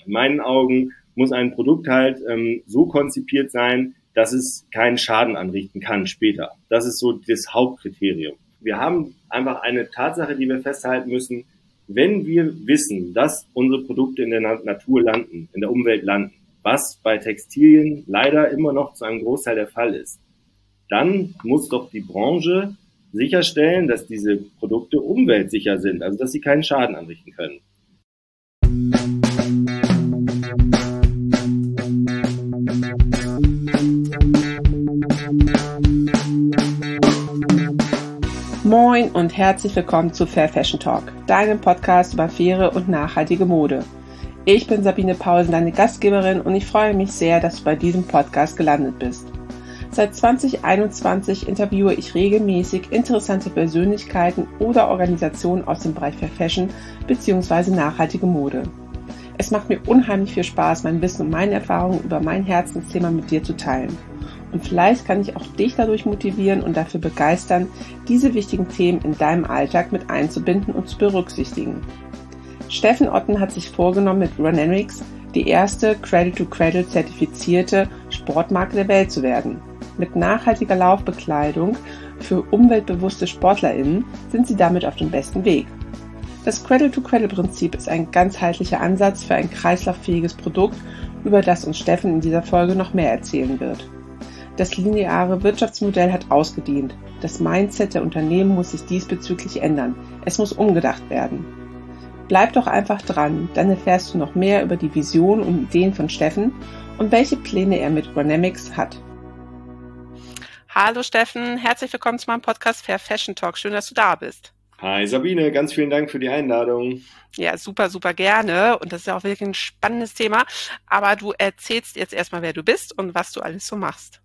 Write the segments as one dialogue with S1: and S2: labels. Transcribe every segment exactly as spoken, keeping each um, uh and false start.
S1: In meinen Augen muss ein Produkt halt ähm, so konzipiert sein, dass es keinen Schaden anrichten kann später. Das ist so das Hauptkriterium. Wir haben einfach eine Tatsache, die wir festhalten müssen. Wenn wir wissen, dass unsere Produkte in der Natur landen, in der Umwelt landen, was bei Textilien leider immer noch zu einem Großteil der Fall ist, dann muss doch die Branche sicherstellen, dass diese Produkte umweltsicher sind, also dass sie keinen Schaden anrichten können.
S2: Moin und herzlich willkommen zu Fair Fashion Talk, deinem Podcast über faire und nachhaltige Mode. Ich bin Sabine Paulsen, deine Gastgeberin, und ich freue mich sehr, dass du bei diesem Podcast gelandet bist. Seit zwanzig einundzwanzig interviewe ich regelmäßig interessante Persönlichkeiten oder Organisationen aus dem Bereich Fair Fashion bzw. nachhaltige Mode. Es macht mir unheimlich viel Spaß, mein Wissen und meine Erfahrungen über mein Herzensthema mit dir zu teilen. Und vielleicht kann ich auch dich dadurch motivieren und dafür begeistern, diese wichtigen Themen in deinem Alltag mit einzubinden und zu berücksichtigen. Steffen Otten hat sich vorgenommen, mit Runamics die erste Cradle-to-Cradle zertifizierte Sportmarke der Welt zu werden. Mit nachhaltiger Laufbekleidung für umweltbewusste SportlerInnen sind sie damit auf dem besten Weg. Das Cradle-to-Cradle-Prinzip ist ein ganzheitlicher Ansatz für ein kreislauffähiges Produkt, über das uns Steffen in dieser Folge noch mehr erzählen wird. Das lineare Wirtschaftsmodell hat ausgedient. Das Mindset der Unternehmen muss sich diesbezüglich ändern. Es muss umgedacht werden. Bleib doch einfach dran, dann erfährst du noch mehr über die Vision und Ideen von Steffen und welche Pläne er mit Runamics hat. Hallo Steffen, herzlich willkommen zu meinem Podcast Fair Fashion Talk. Schön, dass du da bist.
S1: Hi Sabine, ganz vielen Dank für die Einladung.
S2: Ja, super, super gerne. Und das ist ja auch wirklich ein spannendes Thema. Aber du erzählst jetzt erstmal, wer du bist und was du alles so machst.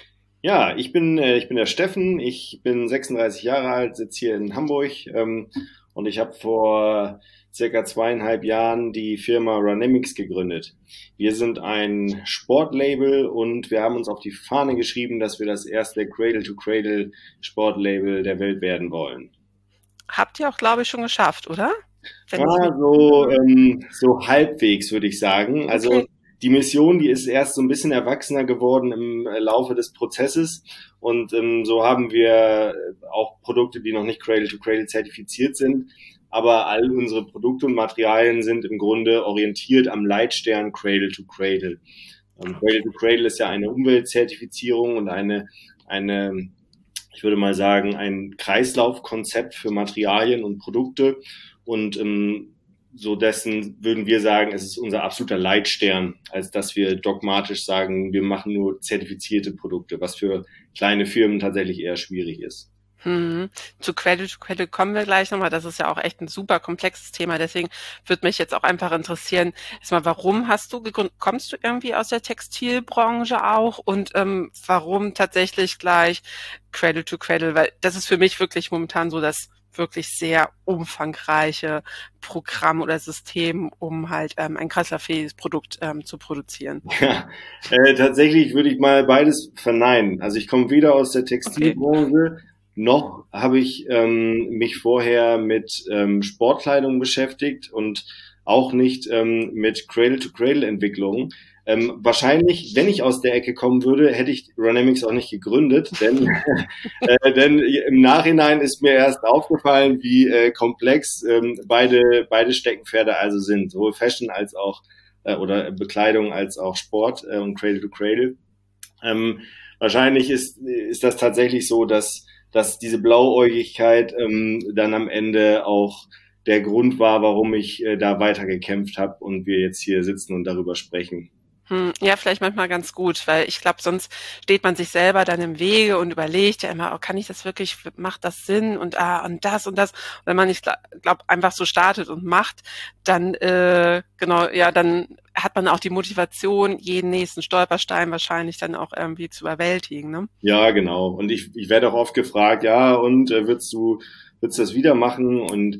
S1: Ja, ich bin äh, ich bin der Steffen, ich bin sechsunddreißig Jahre alt, sitze hier in Hamburg ähm, und ich habe vor circa zweieinhalb Jahren die Firma Runamics gegründet. Wir sind ein Sportlabel und wir haben uns auf die Fahne geschrieben, dass wir das erste Cradle-to-Cradle Sportlabel der Welt werden wollen.
S2: Habt ihr auch, glaube ich, schon geschafft, oder?
S1: Wenn ja, so, ähm, so halbwegs, würde ich sagen. Also okay. Die Mission, die ist erst so ein bisschen erwachsener geworden im Laufe des Prozesses und ähm, so haben wir auch Produkte, die noch nicht Cradle-to-Cradle zertifiziert sind, aber all unsere Produkte und Materialien sind im Grunde orientiert am Leitstern Cradle-to-Cradle. Ähm, Cradle-to-Cradle ist ja eine Umweltzertifizierung und eine, eine, ich würde mal sagen, ein Kreislaufkonzept für Materialien und Produkte und ähm, so dessen würden wir sagen, es ist unser absoluter Leitstern, als dass wir dogmatisch sagen, wir machen nur zertifizierte Produkte, was für kleine Firmen tatsächlich eher schwierig ist.
S2: Hm. Zu Cradle-to-Cradle kommen wir gleich nochmal. Das ist ja auch echt ein super komplexes Thema. Deswegen würde mich jetzt auch einfach interessieren, erstmal, warum hast du gegründet? Kommst du irgendwie aus der Textilbranche auch? Und ähm, warum tatsächlich gleich Cradle-to-Cradle? Weil das ist für mich wirklich momentan so das wirklich sehr umfangreiche Programm oder System, um halt ähm, ein kreislauffähiges Produkt ähm, zu produzieren.
S1: Ja, äh, tatsächlich würde ich mal beides verneinen. Also ich komme weder aus der Textilbranche, okay. noch habe ich ähm, mich vorher mit ähm, Sportkleidung beschäftigt und auch nicht ähm, mit Cradle-to-Cradle-Entwicklung. Ähm, wahrscheinlich, wenn ich aus der Ecke kommen würde, hätte ich Runamics auch nicht gegründet, denn, äh, denn im Nachhinein ist mir erst aufgefallen, wie äh, komplex ähm, beide, beide Steckenpferde also sind, sowohl Fashion als auch äh, oder Bekleidung als auch Sport äh, und Cradle-to-Cradle. Ähm, wahrscheinlich ist, ist das tatsächlich so, dass, dass diese Blauäugigkeit ähm, dann am Ende auch der Grund war, warum ich äh, da weiter gekämpft habe und wir jetzt hier sitzen und darüber sprechen.
S2: Hm, ja, vielleicht manchmal ganz gut, weil ich glaube, sonst steht man sich selber dann im Wege und überlegt ja immer, oh, kann ich das wirklich, macht das Sinn und ah, und das und das. Und wenn man nicht, glaube einfach so startet und macht, dann äh, genau, ja, dann hat man auch die Motivation, jeden nächsten Stolperstein wahrscheinlich dann auch irgendwie zu überwältigen, ne?
S1: Ja, genau. Und ich, ich werde auch oft gefragt, ja, und äh, würdest du, würdest du das wieder machen? Und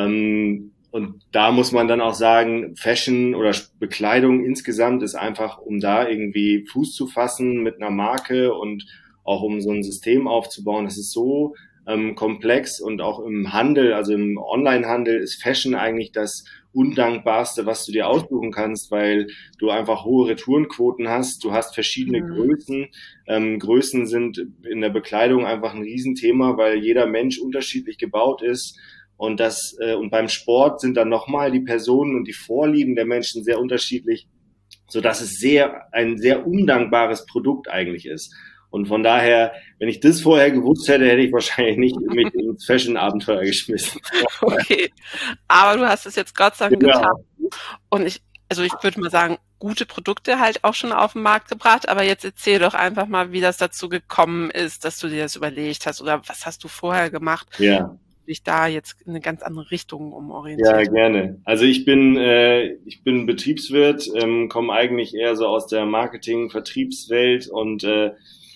S1: ähm, Und da muss man dann auch sagen, Fashion oder Bekleidung insgesamt ist einfach, um da irgendwie Fuß zu fassen mit einer Marke und auch um so ein System aufzubauen. Das ist so ähm, komplex und auch im Handel, also im Onlinehandel ist Fashion eigentlich das Undankbarste, was du dir aussuchen kannst, weil du einfach hohe Retourenquoten hast. Du hast verschiedene
S2: Mhm.
S1: Größen. Ähm, Größen sind in der Bekleidung einfach ein Riesenthema, weil jeder Mensch unterschiedlich gebaut ist. Und das, äh, und beim Sport sind dann nochmal die Personen und die Vorlieben der Menschen sehr unterschiedlich, so dass es sehr, ein sehr undankbares Produkt eigentlich ist. Und von daher, wenn ich das vorher gewusst hätte, hätte ich wahrscheinlich nicht mich ins Fashion-Abenteuer geschmissen.
S2: Okay, aber du hast es jetzt Gott sei Dank getan.
S1: Genau.
S2: Und ich, also ich würde mal sagen, gute Produkte halt auch schon auf den Markt gebracht. Aber jetzt erzähl doch einfach mal, wie das dazu gekommen ist, dass du dir das überlegt hast oder was hast du vorher gemacht,
S1: Ja.
S2: dich da jetzt in eine ganz andere Richtung
S1: Ja,
S2: umorientiert.
S1: gerne. Also ich bin äh, ich bin Betriebswirt, ähm, komme eigentlich eher so aus der Marketing-Vertriebswelt und äh,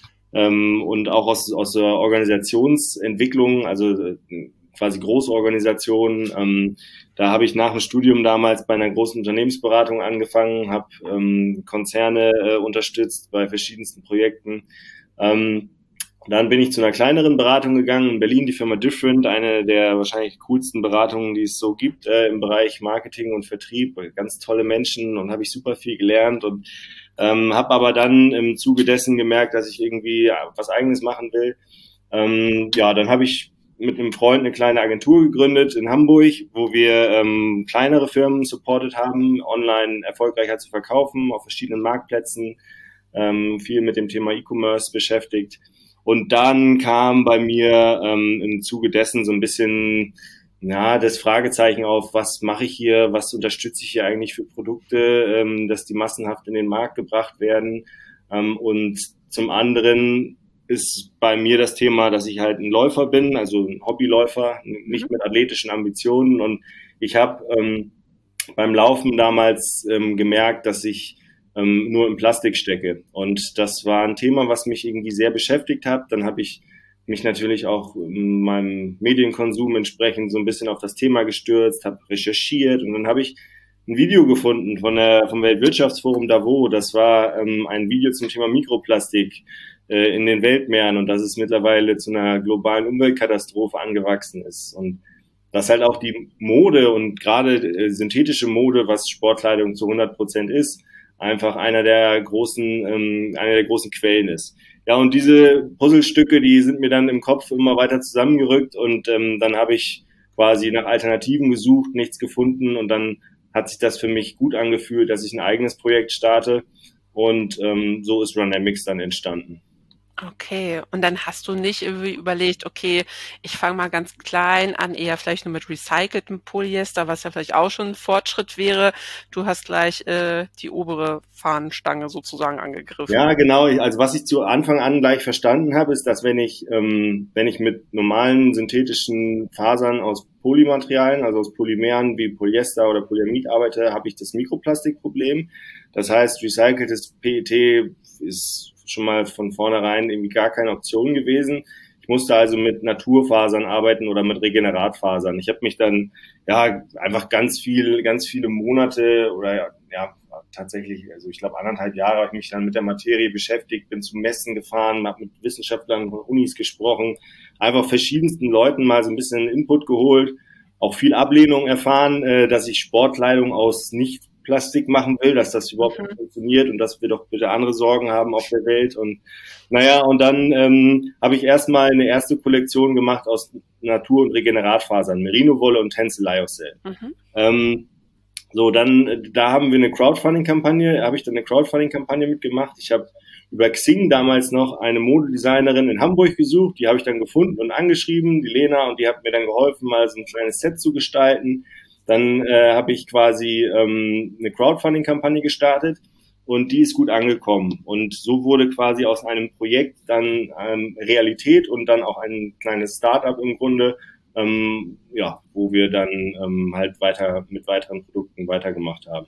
S1: ähm, und auch aus aus der Organisationsentwicklung, also äh, quasi Großorganisationen. Ähm, da habe ich nach dem Studium damals bei einer großen Unternehmensberatung angefangen, habe ähm, Konzerne äh, unterstützt bei verschiedensten Projekten. Ähm, Dann bin ich zu einer kleineren Beratung gegangen in Berlin, die Firma Different, eine der wahrscheinlich coolsten Beratungen, die es so gibt äh, im Bereich Marketing und Vertrieb. Ganz tolle Menschen und habe ich super viel gelernt und ähm, habe aber dann im Zuge dessen gemerkt, dass ich irgendwie was Eigenes machen will. Ähm, ja, dann habe ich mit einem Freund eine kleine Agentur gegründet in Hamburg, wo wir ähm, kleinere Firmen supportet haben, online erfolgreicher zu verkaufen auf verschiedenen Marktplätzen, ähm, viel mit dem Thema E-Commerce beschäftigt. Und dann kam bei mir ähm, im Zuge dessen so ein bisschen ja, das Fragezeichen auf, was mache ich hier, was unterstütze ich hier eigentlich für Produkte, ähm, dass die massenhaft in den Markt gebracht werden. Ähm, und zum anderen ist bei mir das Thema, dass ich halt ein Läufer bin, also ein Hobbyläufer,
S2: Mhm.
S1: nicht mit athletischen Ambitionen. Und ich habe ähm, beim Laufen damals ähm, gemerkt, dass ich ähm, nur in Plastik stecke. Und das war ein Thema, was mich irgendwie sehr beschäftigt hat. Dann habe ich mich natürlich auch in meinem Medienkonsum entsprechend so ein bisschen auf das Thema gestürzt, habe recherchiert und dann habe ich ein Video gefunden von der, vom Weltwirtschaftsforum Davos. Das war ähm, ein Video zum Thema Mikroplastik äh, in den Weltmeeren und dass es mittlerweile zu einer globalen Umweltkatastrophe angewachsen ist. Und dass halt auch die Mode und gerade äh, synthetische Mode, was Sportkleidung zu hundert Prozent ist, einfach einer der großen, ähm, einer der großen Quellen ist. Ja, und diese Puzzlestücke, die sind mir dann im Kopf immer weiter zusammengerückt und ähm, dann habe ich quasi nach Alternativen gesucht, nichts gefunden und dann hat sich das für mich gut angefühlt, dass ich ein eigenes Projekt starte und ähm, so ist Runamix dann entstanden.
S2: Okay, und dann hast du nicht irgendwie überlegt, okay, ich fange mal ganz klein an, eher vielleicht nur mit recyceltem Polyester, was ja vielleicht auch schon ein Fortschritt wäre. Du hast gleich äh, die obere Fahnenstange sozusagen angegriffen.
S1: Ja, genau. Also was ich zu Anfang an gleich verstanden habe, ist, dass wenn ich, ähm, wenn ich mit normalen synthetischen Fasern aus Polymaterialien, also aus Polymeren wie Polyester oder Polyamid arbeite, habe ich das Mikroplastikproblem. Das heißt, recyceltes P E T ist schon mal von vornherein irgendwie gar keine Option gewesen. Ich musste also mit Naturfasern arbeiten oder mit Regeneratfasern. Ich habe mich dann ja einfach ganz viel, ganz viele Monate oder ja tatsächlich, also ich glaube anderthalb Jahre habe ich mich dann mit der Materie beschäftigt, bin zu Messen gefahren, habe mit Wissenschaftlern von Unis gesprochen, einfach verschiedensten Leuten mal so ein bisschen Input geholt, auch viel Ablehnung erfahren, äh, dass ich Sportkleidung aus nicht Plastik machen will, dass das überhaupt nicht
S2: Mhm.
S1: funktioniert und dass wir doch bitte andere Sorgen haben auf der Welt. Und naja, und dann ähm, habe ich erstmal eine erste Kollektion gemacht aus Natur- und Regeneratfasern, Merino-Wolle und Tencel Lyocell.
S2: Mhm.
S1: Ähm, so, dann, da haben wir eine Crowdfunding-Kampagne, habe ich dann eine Crowdfunding-Kampagne mitgemacht. Ich habe über Xing damals noch eine Modedesignerin in Hamburg gesucht, die habe ich dann gefunden und angeschrieben, die Lena, und die hat mir dann geholfen, mal so ein kleines Set zu gestalten. Dann äh, habe ich quasi ähm, eine Crowdfunding-Kampagne gestartet und die ist gut angekommen. Und so wurde quasi aus einem Projekt dann ähm, Realität und dann auch ein kleines Startup im Grunde, ähm, ja, wo wir dann ähm, halt weiter mit weiteren Produkten weitergemacht haben.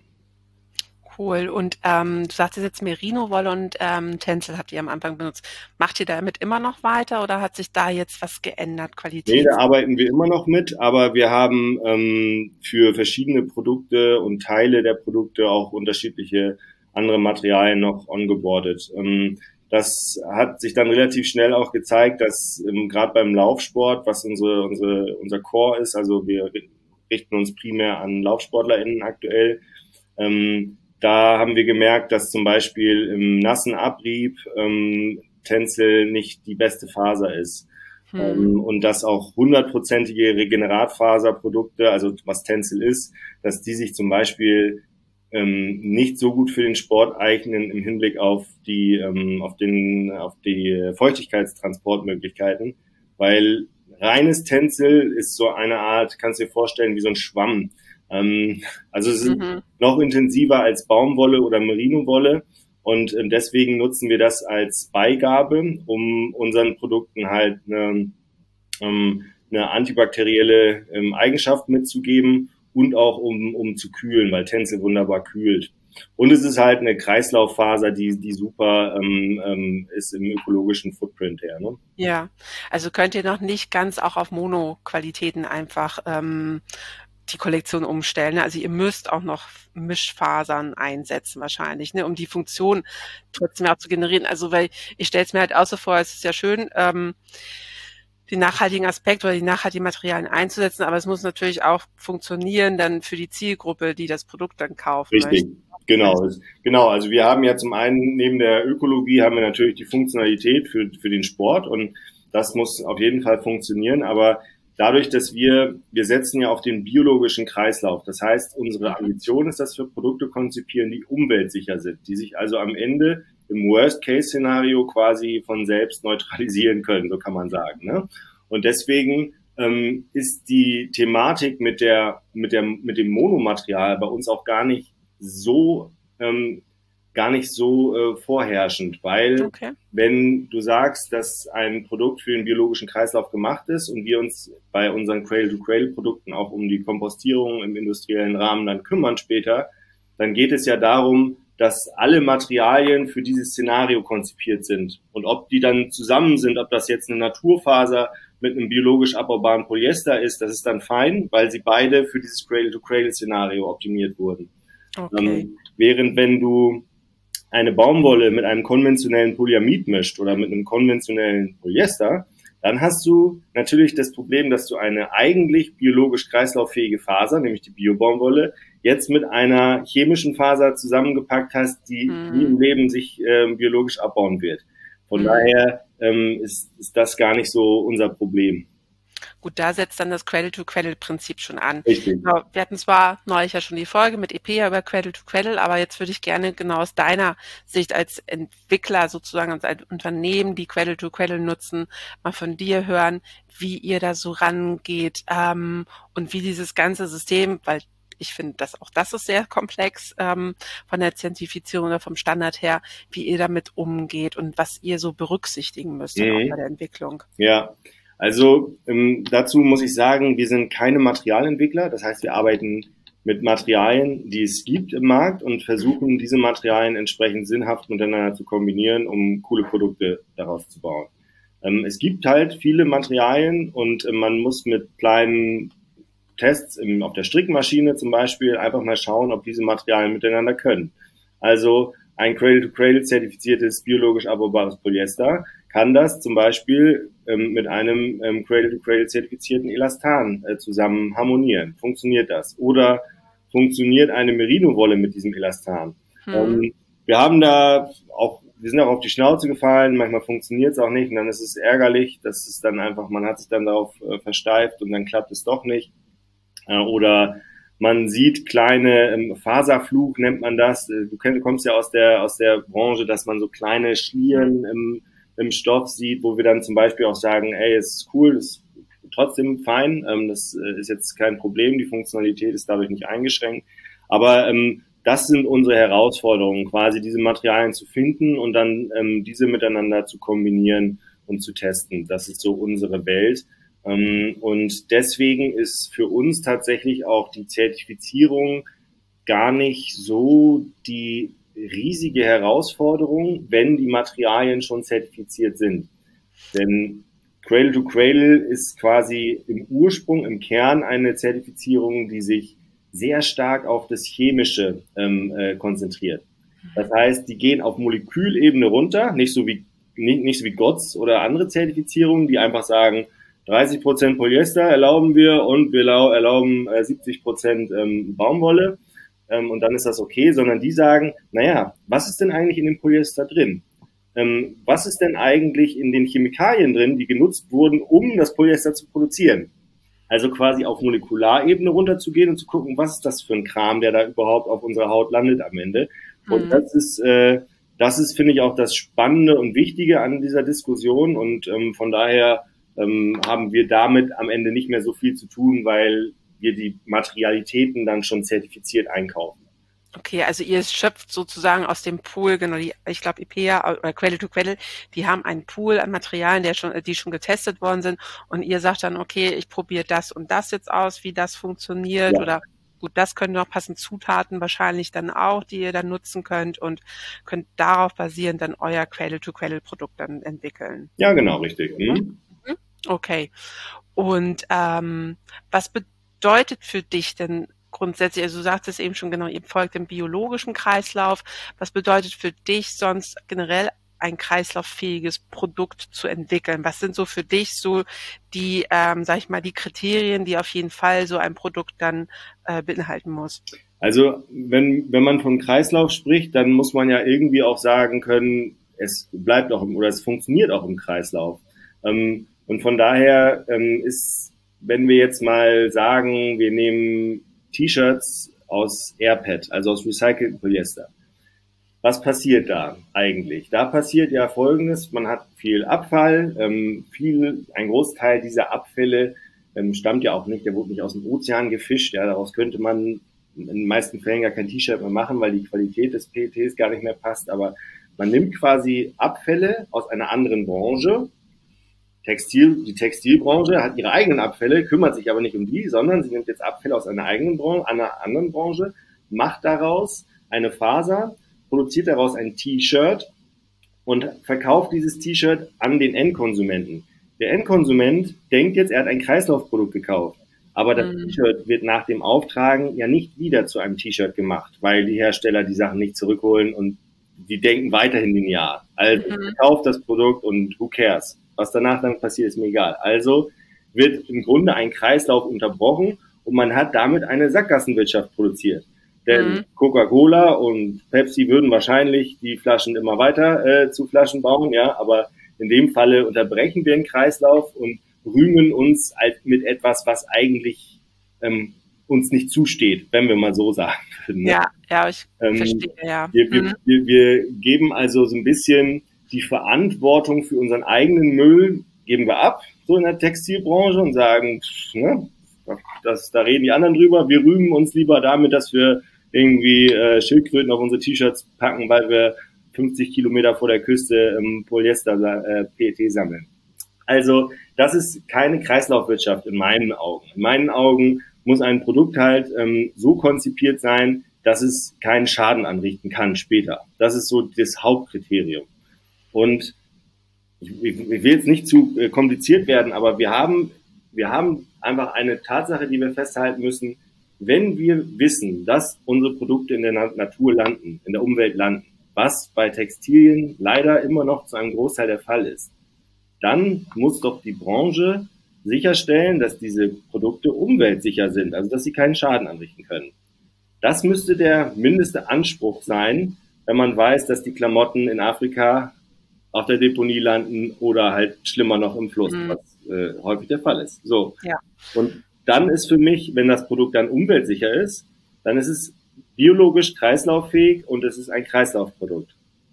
S2: Cool. Und ähm, du sagtest jetzt Merino-Wolle und ähm, Tencel habt ihr am Anfang benutzt. Macht ihr damit immer noch weiter oder hat sich da jetzt was geändert,
S1: Nee, da
S2: Qualitäts?
S1: arbeiten wir immer noch mit, aber wir haben ähm, für verschiedene Produkte und Teile der Produkte auch unterschiedliche andere Materialien noch ongeboardet. Ähm, das hat sich dann relativ schnell auch gezeigt, dass ähm, gerade beim Laufsport, was unsere, unsere, unser Core ist, also wir richten uns primär an LaufsportlerInnen aktuell. Ähm, da haben wir gemerkt, dass zum Beispiel im nassen Abrieb ähm, Tencel nicht die beste Faser ist. Hm. Ähm, und dass auch hundertprozentige Regeneratfaserprodukte, also was Tencel ist, dass die sich zum Beispiel ähm, nicht so gut für den Sport eignen im Hinblick auf die, ähm, auf den, auf die Feuchtigkeitstransportmöglichkeiten, weil reines Tencel ist so eine Art, kannst du dir vorstellen, wie so ein Schwamm. Ähm, also es ist mhm. noch intensiver als Baumwolle oder Merino-Wolle und äh, deswegen nutzen wir das als Beigabe, um unseren Produkten halt eine, ähm, eine antibakterielle ähm, Eigenschaft mitzugeben und auch um, um zu kühlen, weil Tencel wunderbar kühlt. Und es ist halt eine Kreislauffaser, die, die super ähm, ähm, ist im ökologischen Footprint her. Ne?
S2: Ja, also könnt ihr noch nicht ganz auch auf Mono-Qualitäten einfach ähm, die Kollektion umstellen. Also ihr müsst auch noch Mischfasern einsetzen wahrscheinlich, ne, um die Funktion trotzdem auch zu generieren. Also weil ich stelle es mir halt auch so vor, es ist ja schön, ähm, den nachhaltigen Aspekt oder die nachhaltigen Materialien einzusetzen, aber es muss natürlich auch funktionieren dann für die Zielgruppe, die das Produkt dann kaufen
S1: Richtig. Möchte. Genau, genau. Also wir haben ja zum einen neben der Ökologie haben wir natürlich die Funktionalität für für den Sport und das muss auf jeden Fall funktionieren. Aber dadurch, dass wir wir setzen ja auf den biologischen Kreislauf. Das heißt, unsere Ambition ist, dass wir Produkte konzipieren, die umweltsicher sind, die sich also am Ende im Worst-Case-Szenario quasi von selbst neutralisieren können, so kann man sagen. Ne? Und deswegen ähm, ist die Thematik mit der mit der mit dem Monomaterial bei uns auch gar nicht so ähm, gar nicht so äh, vorherrschend, weil okay. wenn du sagst, dass ein Produkt für den biologischen Kreislauf gemacht ist und wir uns bei unseren Cradle-to-Cradle-Produkten auch um die Kompostierung im industriellen Rahmen dann kümmern später, dann geht es ja darum, dass alle Materialien für dieses Szenario konzipiert sind. Und ob die dann zusammen sind, ob das jetzt eine Naturfaser mit einem biologisch abbaubaren Polyester ist, das ist dann fein, weil sie beide für dieses Cradle-to-Cradle-Szenario optimiert wurden. Okay. Ähm, während wenn du eine Baumwolle mit einem konventionellen Polyamid mischt oder mit einem konventionellen Polyester, dann hast du natürlich das Problem, dass du eine eigentlich biologisch kreislauffähige Faser, nämlich die Bio-Baumwolle, jetzt mit einer chemischen Faser zusammengepackt hast, die mm. nie im Leben sich äh, biologisch abbauen wird. Von mm. daher ähm, ist, ist das gar nicht so unser Problem.
S2: Gut, da setzt dann das Cradle-to-Cradle-Prinzip schon an.
S1: Richtig.
S2: Genau, wir hatten zwar neulich ja schon die Folge mit E P A über Cradle-to-Cradle, aber jetzt würde ich gerne genau aus deiner Sicht als Entwickler sozusagen, als ein Unternehmen, die Cradle-to-Cradle nutzen, mal von dir hören, wie ihr da so rangeht ähm, und wie dieses ganze System, weil ich finde, dass auch das ist sehr komplex ähm, von der Zertifizierung oder vom Standard her, wie ihr damit umgeht und was ihr so berücksichtigen müsst mhm. auch bei der Entwicklung.
S1: Ja. Also ähm, dazu muss ich sagen, wir sind keine Materialentwickler. Das heißt, wir arbeiten mit Materialien, die es gibt im Markt und versuchen, diese Materialien entsprechend sinnhaft miteinander zu kombinieren, um coole Produkte daraus zu bauen. Ähm, es gibt halt viele Materialien und äh, man muss mit kleinen Tests im, auf der Strickmaschine zum Beispiel einfach mal schauen, ob diese Materialien miteinander können. Also ein Cradle-to-Cradle zertifiziertes biologisch abbaubares Polyester kann das zum Beispiel ähm, mit einem ähm, Cradle-to-Cradle zertifizierten Elastan äh, zusammen harmonieren. Funktioniert das? Oder funktioniert eine Merino-Wolle mit diesem Elastan? Hm. Ähm, wir haben da auch, wir sind auch auf die Schnauze gefallen, manchmal funktioniert es auch nicht und dann ist es ärgerlich, dass es dann einfach, man hat sich dann darauf äh, versteift und dann klappt es doch nicht. Äh, oder man sieht kleine ähm, Faserflug, nennt man das. Du, kenn, du kommst ja aus der aus der Branche, dass man so kleine Schlieren im, im Stoff sieht, wo wir dann zum Beispiel auch sagen, ey, es ist cool, es ist trotzdem fein, ähm, das äh, ist jetzt kein Problem, die Funktionalität ist dadurch nicht eingeschränkt. Aber ähm, das sind unsere Herausforderungen, quasi diese Materialien zu finden und dann ähm, diese miteinander zu kombinieren und zu testen. Das ist so unsere Welt. Und deswegen ist für uns tatsächlich auch die Zertifizierung gar nicht so die riesige Herausforderung, wenn die Materialien schon zertifiziert sind. Denn Cradle to Cradle ist quasi im Ursprung, im Kern eine Zertifizierung, die sich sehr stark auf das Chemische ähm, äh, konzentriert. Das heißt, die gehen auf Molekülebene runter, nicht so wie nicht, nicht so wie G O T S oder andere Zertifizierungen, die einfach sagen, dreißig Prozent Polyester erlauben wir und wir erlauben äh, siebzig Prozent ähm, Baumwolle ähm, und dann ist das okay, sondern die sagen, naja, was ist denn eigentlich in dem Polyester drin? Ähm, was ist denn eigentlich in den Chemikalien drin, die genutzt wurden, um das Polyester zu produzieren? Also quasi auf Molekularebene runterzugehen und zu gucken, was ist das für ein Kram, der da überhaupt auf unserer Haut landet am Ende. Und mhm. das ist, äh, das ist, finde ich, auch das Spannende und Wichtige an dieser Diskussion. Und ähm, von daher ähm, haben wir damit am Ende nicht mehr so viel zu tun, weil wir die Materialitäten dann schon zertifiziert einkaufen.
S2: Okay, also ihr schöpft sozusagen aus dem Pool, genau, die, ich glaube I P E A oder Quelle to Quelle, die haben einen Pool an Materialien, der schon, die schon getestet worden sind und ihr sagt dann, okay, ich probiere das und das jetzt aus, wie das funktioniert ja. Oder gut, das können noch passend Zutaten wahrscheinlich dann auch, die ihr dann nutzen könnt und könnt darauf basierend dann euer Quelle to Quelle Produkt dann entwickeln.
S1: Ja, genau, richtig. Mhm.
S2: Okay. Und ähm, was bedeutet für dich denn grundsätzlich, also du sagtest eben schon genau, ihr folgt dem biologischen Kreislauf. Was bedeutet für dich sonst generell ein kreislauffähiges Produkt zu entwickeln? Was sind so für dich so die, ähm, sag ich mal, die Kriterien, die auf jeden Fall so ein Produkt dann äh, beinhalten muss?
S1: Also wenn wenn man von Kreislauf spricht, dann muss man ja irgendwie auch sagen können, es bleibt auch im, oder es funktioniert auch im Kreislauf. Ähm, und von daher ähm, ist, wenn wir jetzt mal sagen, wir nehmen T-Shirts aus Airpad, also aus recyceltem Polyester. Was passiert da eigentlich? Da passiert ja Folgendes, man hat viel Abfall, ähm, viel, ein Großteil dieser Abfälle ähm, stammt ja auch nicht, der wurde nicht aus dem Ozean gefischt, ja, daraus könnte man in den meisten Fällen gar kein T-Shirt mehr machen, weil die Qualität des P E Ts gar nicht mehr passt, aber man nimmt quasi Abfälle aus einer anderen Branche. Textil, die Textilbranche hat ihre eigenen Abfälle, kümmert sich aber nicht um die, sondern sie nimmt jetzt Abfälle aus einer eigenen Branche, einer anderen Branche, macht daraus eine Faser, produziert daraus ein T-Shirt und verkauft dieses T-Shirt an den Endkonsumenten. Der Endkonsument denkt jetzt, er hat ein Kreislaufprodukt gekauft, aber das mhm. T-Shirt wird nach dem Auftragen ja nicht wieder zu einem T-Shirt gemacht, weil die Hersteller die Sachen nicht zurückholen und die denken weiterhin linear. Also mhm. kauft das Produkt und who cares? Was danach dann passiert, ist mir egal. Also wird im Grunde ein Kreislauf unterbrochen und man hat damit eine Sackgassenwirtschaft produziert. Denn mhm. Coca-Cola und Pepsi würden wahrscheinlich die Flaschen immer weiter äh, zu Flaschen bauen, ja, aber in dem Falle unterbrechen wir den Kreislauf und rühmen uns halt mit etwas, was eigentlich ähm, uns nicht zusteht, wenn wir mal so sagen würden. Ne?
S2: Ja, ja, ich ähm, verstehe, ja.
S1: Wir, wir, mhm. wir, wir geben also so ein bisschen die Verantwortung für unseren eigenen Müll geben wir ab, so in der Textilbranche und sagen, ne, das, da reden die anderen drüber, wir rühmen uns lieber damit, dass wir irgendwie äh, Schildkröten auf unsere T-Shirts packen, weil wir fünfzig Kilometer vor der Küste ähm, Polyester äh, P E T sammeln. Also das ist keine Kreislaufwirtschaft in meinen Augen. In meinen Augen muss ein Produkt halt ähm, so konzipiert sein, dass es keinen Schaden anrichten kann später. Das ist so das Hauptkriterium. Und ich, ich will jetzt nicht zu äh, kompliziert werden, aber wir haben, wir haben einfach eine Tatsache, die wir festhalten müssen. Wenn wir wissen, dass unsere Produkte in der Na- Natur landen, in der Umwelt landen, was bei Textilien leider immer noch zu einem Großteil der Fall ist, dann muss doch die Branche sicherstellen, dass diese Produkte umweltsicher sind, also dass sie keinen Schaden anrichten können. Das müsste der mindeste Anspruch sein, wenn man weiß, dass die Klamotten in Afrika auf der Deponie landen oder halt schlimmer noch im Fluss, mhm. was äh, häufig der Fall ist. So.
S2: Ja.
S1: Und dann ist für mich, wenn das Produkt dann umweltsicher ist, dann ist es biologisch kreislauffähig und es ist ein Kreislaufprodukt.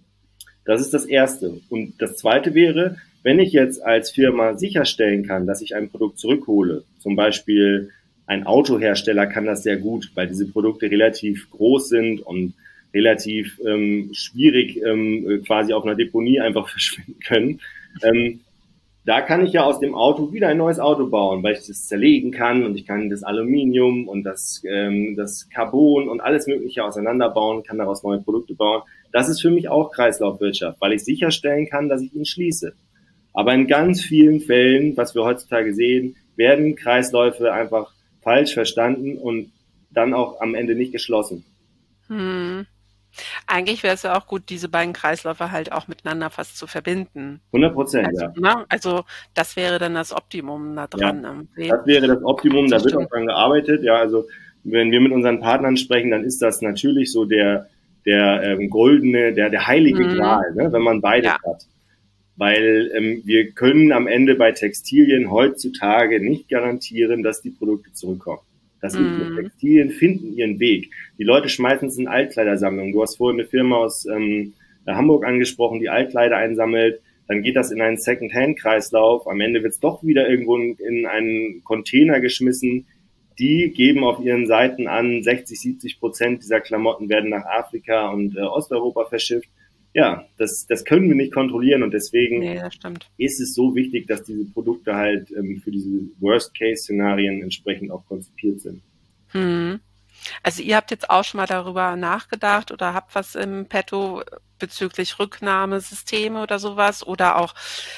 S1: Das ist das Erste. Und das Zweite wäre, wenn ich jetzt als Firma sicherstellen kann, dass ich ein Produkt zurückhole, zum Beispiel ein Autohersteller kann das sehr gut, weil diese Produkte relativ groß sind und relativ ähm, schwierig ähm, quasi auf einer Deponie einfach verschwinden können. Ähm, da kann ich ja aus dem Auto wieder ein neues Auto bauen, weil ich das zerlegen kann und ich kann das Aluminium und das, ähm, das Carbon und alles Mögliche auseinanderbauen, kann daraus neue Produkte bauen. Das ist für mich auch Kreislaufwirtschaft, weil ich sicherstellen kann, dass ich ihn schließe. Aber in ganz vielen Fällen, was wir heutzutage sehen, werden Kreisläufe einfach falsch verstanden und dann auch am Ende nicht geschlossen.
S2: Hm. Eigentlich wäre es ja auch gut, diese beiden Kreisläufe halt auch miteinander fast zu verbinden.
S1: hundert Prozent,
S2: Also,
S1: ja.
S2: ne? Also das wäre dann das Optimum da
S1: Ja,
S2: dran irgendwie.
S1: das wäre das Optimum, da
S2: Das
S1: wird auch
S2: stimmt.
S1: dran gearbeitet. Ja, also wenn wir mit unseren Partnern sprechen, dann ist das natürlich so der, der ähm, goldene, der, der heilige
S2: Mhm.
S1: Gral, ne, wenn man beides
S2: Ja.
S1: hat. Weil ähm, wir können am Ende bei Textilien heutzutage nicht garantieren, dass die Produkte zurückkommen. Das ist, so.
S2: Mhm.
S1: Textilien finden ihren Weg. Die Leute schmeißen es in Altkleidersammlungen. Du hast vorhin eine Firma aus ähm, Hamburg angesprochen, die Altkleider einsammelt. Dann geht das in einen Second-Hand-Kreislauf. Am Ende wird es doch wieder irgendwo in, in einen Container geschmissen. Die geben auf ihren Seiten an, sechzig, siebzig Prozent dieser Klamotten werden nach Afrika und äh, Osteuropa verschifft. Ja, das, das können wir nicht kontrollieren und deswegen
S2: Nee, das stimmt.
S1: ist es so wichtig, dass diese Produkte halt ähm, für diese Worst-Case-Szenarien entsprechend auch konzipiert sind.
S2: Mhm. Also ihr habt jetzt auch schon mal darüber nachgedacht oder habt was im Petto bezüglich Rücknahmesysteme oder sowas oder auch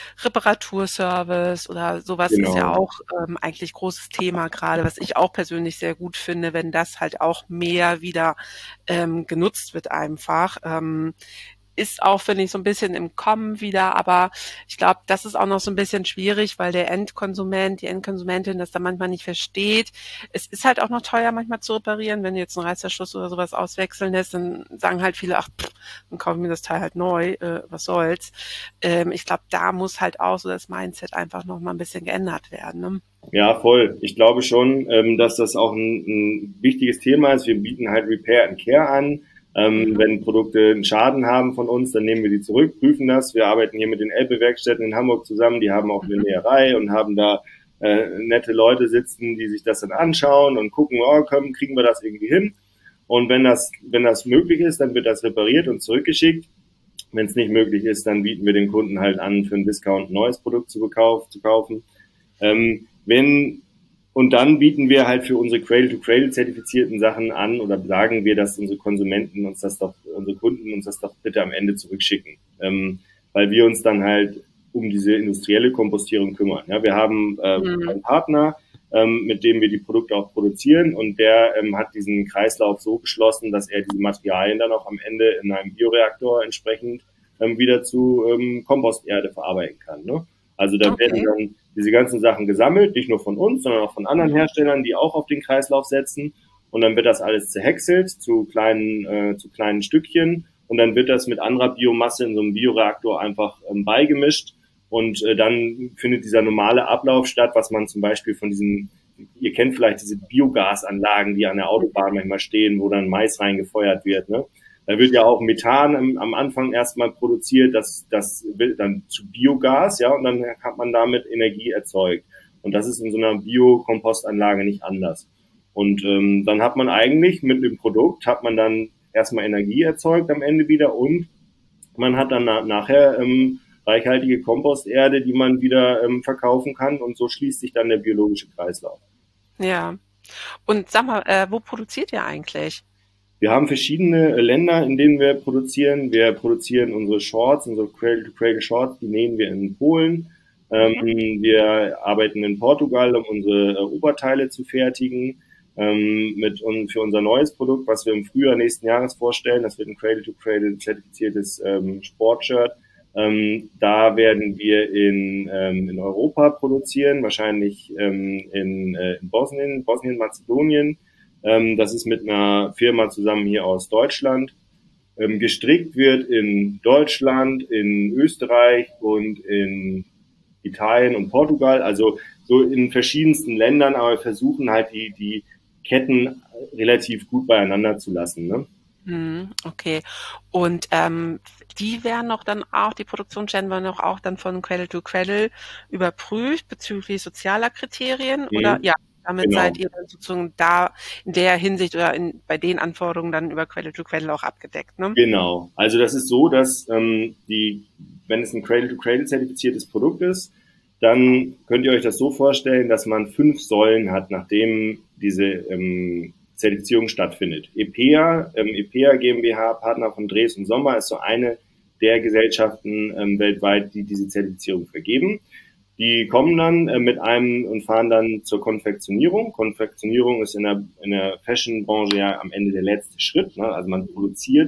S2: Reparaturservice oder sowas ist ja
S1: Genau.
S2: auch ähm, eigentlich großes Thema gerade, was ich auch persönlich sehr gut finde, wenn das halt auch mehr wieder ähm, genutzt wird einfach. Ähm, ist auch, finde ich, so ein bisschen im Kommen wieder, aber ich glaube, das ist auch noch so ein bisschen schwierig, weil der Endkonsument, die Endkonsumentin das dann manchmal nicht versteht. Es ist halt auch noch teuer manchmal zu reparieren, wenn du jetzt einen Reißverschluss oder sowas auswechseln lässt, dann sagen halt viele, ach, pff, dann kaufe ich mir das Teil halt neu, äh, was soll's. Ähm, ich glaube, da muss halt auch so das Mindset einfach noch mal ein bisschen geändert werden. Ne?
S1: Ja, voll. Ich glaube schon, ähm, dass das auch ein, ein wichtiges Thema ist. Wir bieten halt Repair and Care an. Ähm,
S2: Mhm.
S1: wenn Produkte einen Schaden haben von uns, dann nehmen wir die zurück, prüfen das. Wir arbeiten hier mit den Elbe-Werkstätten in Hamburg zusammen. Die haben auch eine Näherei und haben da äh, nette Leute sitzen, die sich das dann anschauen und gucken, oh, können, kriegen wir das irgendwie hin? Und wenn das, wenn das möglich ist, dann wird das repariert und zurückgeschickt. Wenn es nicht möglich ist, dann bieten wir den Kunden halt an, für einen Discount ein neues Produkt zu, bekauf, zu kaufen. Ähm, wenn und dann bieten wir halt für unsere Cradle-to-Cradle-zertifizierten Sachen an oder sagen wir, dass unsere Konsumenten uns das doch, unsere Kunden uns das doch bitte am Ende zurückschicken, ähm, weil wir uns dann halt um diese industrielle Kompostierung kümmern. Ja, wir haben äh,
S2: Mhm.
S1: einen Partner, ähm, mit dem wir die Produkte auch produzieren und der ähm, hat diesen Kreislauf so geschlossen, dass er diese Materialien dann auch am Ende in einem Bioreaktor entsprechend ähm, wieder zu ähm, Komposterde verarbeiten kann. Ne? Also da werden
S2: Okay.
S1: dann diese ganzen Sachen gesammelt, nicht nur von uns, sondern auch von anderen Herstellern, die auch auf den Kreislauf setzen. Und dann wird das alles zerhäckselt zu kleinen, äh, zu kleinen Stückchen. Und dann wird das mit anderer Biomasse in so einem Bioreaktor einfach ähm, beigemischt. Und äh, dann findet dieser normale Ablauf statt, was man zum Beispiel von diesen, ihr kennt vielleicht diese Biogasanlagen, die an der Autobahn manchmal stehen, wo dann Mais reingefeuert wird, ne? Da wird ja auch Methan am, am Anfang erstmal produziert, das, das wird dann zu Biogas, ja, und dann hat man damit Energie erzeugt. Und das ist in so einer Biokompostanlage nicht anders. Und ähm, dann hat man eigentlich mit dem Produkt, hat man dann erstmal Energie erzeugt am Ende wieder und man hat dann na nachher ähm, reichhaltige Komposterde, die man wieder ähm, verkaufen kann und so schließt sich dann der biologische Kreislauf.
S2: Ja. Und sag mal, äh, wo produziert ihr eigentlich?
S1: Wir haben verschiedene Länder, in denen wir produzieren. Wir produzieren unsere Shorts, unsere Cradle-to-Cradle Shorts, die nähen wir in Polen. Ähm,
S2: Mhm.
S1: wir arbeiten in Portugal, um unsere äh, Oberteile zu fertigen. Ähm, mit und für unser neues Produkt, was wir im Frühjahr nächsten Jahres vorstellen, das wird ein Cradle-to-Cradle zertifiziertes ähm, Sportshirt. Ähm, da werden wir in, ähm, in Europa produzieren, wahrscheinlich ähm, in, äh, in Bosnien, Bosnien-Mazedonien. Ähm, das ist mit einer Firma zusammen hier aus Deutschland. Ähm, gestrickt wird in Deutschland, in Österreich und in Italien und Portugal, also so in verschiedensten Ländern, aber wir versuchen halt die, die Ketten relativ gut beieinander zu lassen. Ne?
S2: Mhm, okay. Und ähm, die werden noch dann auch, die Produktionsstellen werden auch, auch dann von Cradle to Cradle überprüft bezüglich sozialer Kriterien oder
S1: Mhm.
S2: ja, damit seid
S1: Genau.
S2: ihr dann sozusagen da in der Hinsicht oder in, bei den Anforderungen dann über Cradle to Cradle auch abgedeckt, ne?
S1: Genau. Also das ist so, dass ähm, die, wenn es ein Cradle-to-Cradle zertifiziertes Produkt ist, dann könnt ihr euch das so vorstellen, dass man fünf Säulen hat, nachdem diese ähm, Zertifizierung stattfindet. EPEA, ähm, EPEA GmbH, Partner von Dres und Sommer, ist so eine der Gesellschaften ähm, weltweit, die diese Zertifizierung vergeben. Die kommen dann äh, mit einem und fahren dann zur Konfektionierung. Konfektionierung ist in der, in der Fashion-Branche ja am Ende der letzte Schritt. Ne? Also man produziert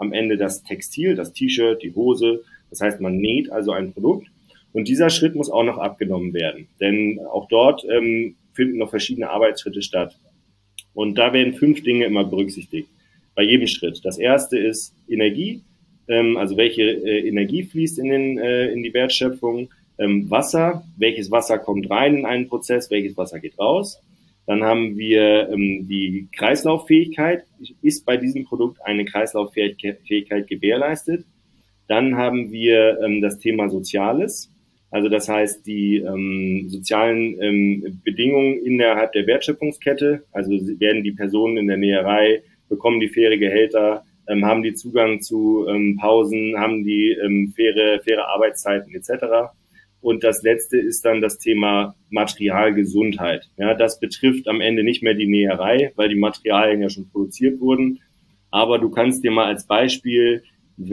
S1: am Ende das Textil, das T-Shirt, die Hose. Das heißt, man näht also ein Produkt. Und dieser Schritt muss auch noch abgenommen werden. Denn auch dort ähm, finden noch verschiedene Arbeitsschritte statt. Und da werden fünf Dinge immer berücksichtigt. Bei jedem Schritt. Das erste ist Energie. Ähm, also welche äh, Energie fließt in, den, äh, in die Wertschöpfung. Ähm, Wasser. Welches Wasser kommt rein in einen Prozess? Welches Wasser geht raus? Dann haben wir ähm, die Kreislauffähigkeit. Ist bei diesem Produkt eine Kreislauffähigkeit gewährleistet? Dann haben wir ähm, das Thema Soziales. Also das heißt, die ähm, sozialen ähm, Bedingungen innerhalb der Wertschöpfungskette, also werden die Personen in der Näherei, bekommen die faire Gehälter, ähm, haben die Zugang zu ähm, Pausen, haben die ähm, faire, faire Arbeitszeiten et cetera. Und das letzte ist dann das Thema Materialgesundheit. Ja, das betrifft am Ende nicht mehr die Näherei, weil die Materialien ja schon produziert wurden. Aber du kannst dir mal als Beispiel,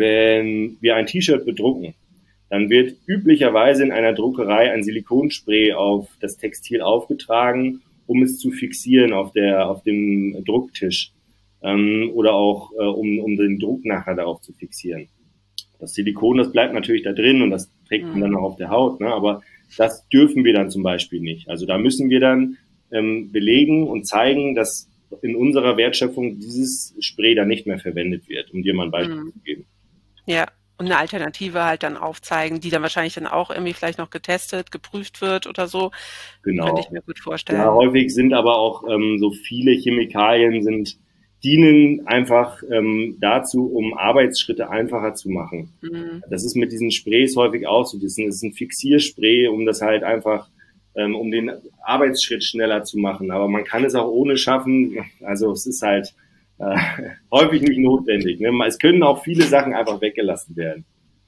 S1: wenn wir ein T-Shirt bedrucken, dann wird üblicherweise in einer Druckerei ein Silikonspray auf das Textil aufgetragen, um es zu fixieren auf der auf dem Drucktisch ähm, oder auch äh, um, um den Druck nachher darauf zu fixieren. Das Silikon, das bleibt natürlich da drin und das trägt man dann auch auf der Haut, ne? Aber das dürfen wir dann zum Beispiel nicht. Also da müssen wir dann ähm, belegen und zeigen, dass in unserer Wertschöpfung dieses Spray dann nicht mehr verwendet wird, um dir mal ein Beispiel mhm. zu geben.
S2: Ja, und eine Alternative halt dann aufzeigen, die dann wahrscheinlich dann auch irgendwie vielleicht noch getestet, geprüft wird oder so.
S1: Genau.
S2: Könnte ich mir gut vorstellen.
S1: Ja, häufig sind aber auch ähm, so viele Chemikalien sind dienen einfach ähm, dazu, um Arbeitsschritte einfacher zu machen. Mhm. Das ist mit diesen Sprays häufig auch so. Das ist ein, das ist ein Fixierspray, um das halt einfach, ähm, um den Arbeitsschritt schneller zu machen. Aber man kann es auch ohne schaffen. Also es ist halt äh, häufig nicht notwendig. Ne? Es können auch viele Sachen einfach weggelassen werden.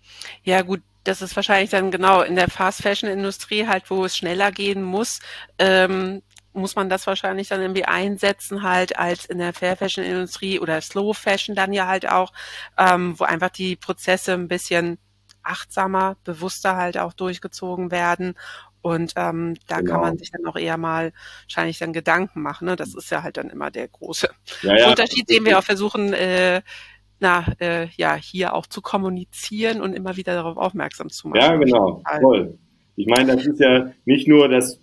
S2: Ja gut, das ist wahrscheinlich dann genau in der Fast-Fashion-Industrie halt, wo es schneller gehen muss, ähm, muss man das wahrscheinlich dann irgendwie einsetzen halt als in der Fair-Fashion-Industrie oder Slow-Fashion dann ja halt auch, ähm, wo einfach die Prozesse ein bisschen achtsamer, bewusster halt auch durchgezogen werden. Und ähm, da genau. kann man sich dann auch eher mal wahrscheinlich dann Gedanken machen. Ne? Das ist ja halt dann immer der große ja, ja. Unterschied, den wir auch versuchen, äh, na äh, ja hier auch zu kommunizieren und immer wieder darauf aufmerksam zu machen.
S1: Ja, genau, toll. Ich meine, das ist ja nicht nur das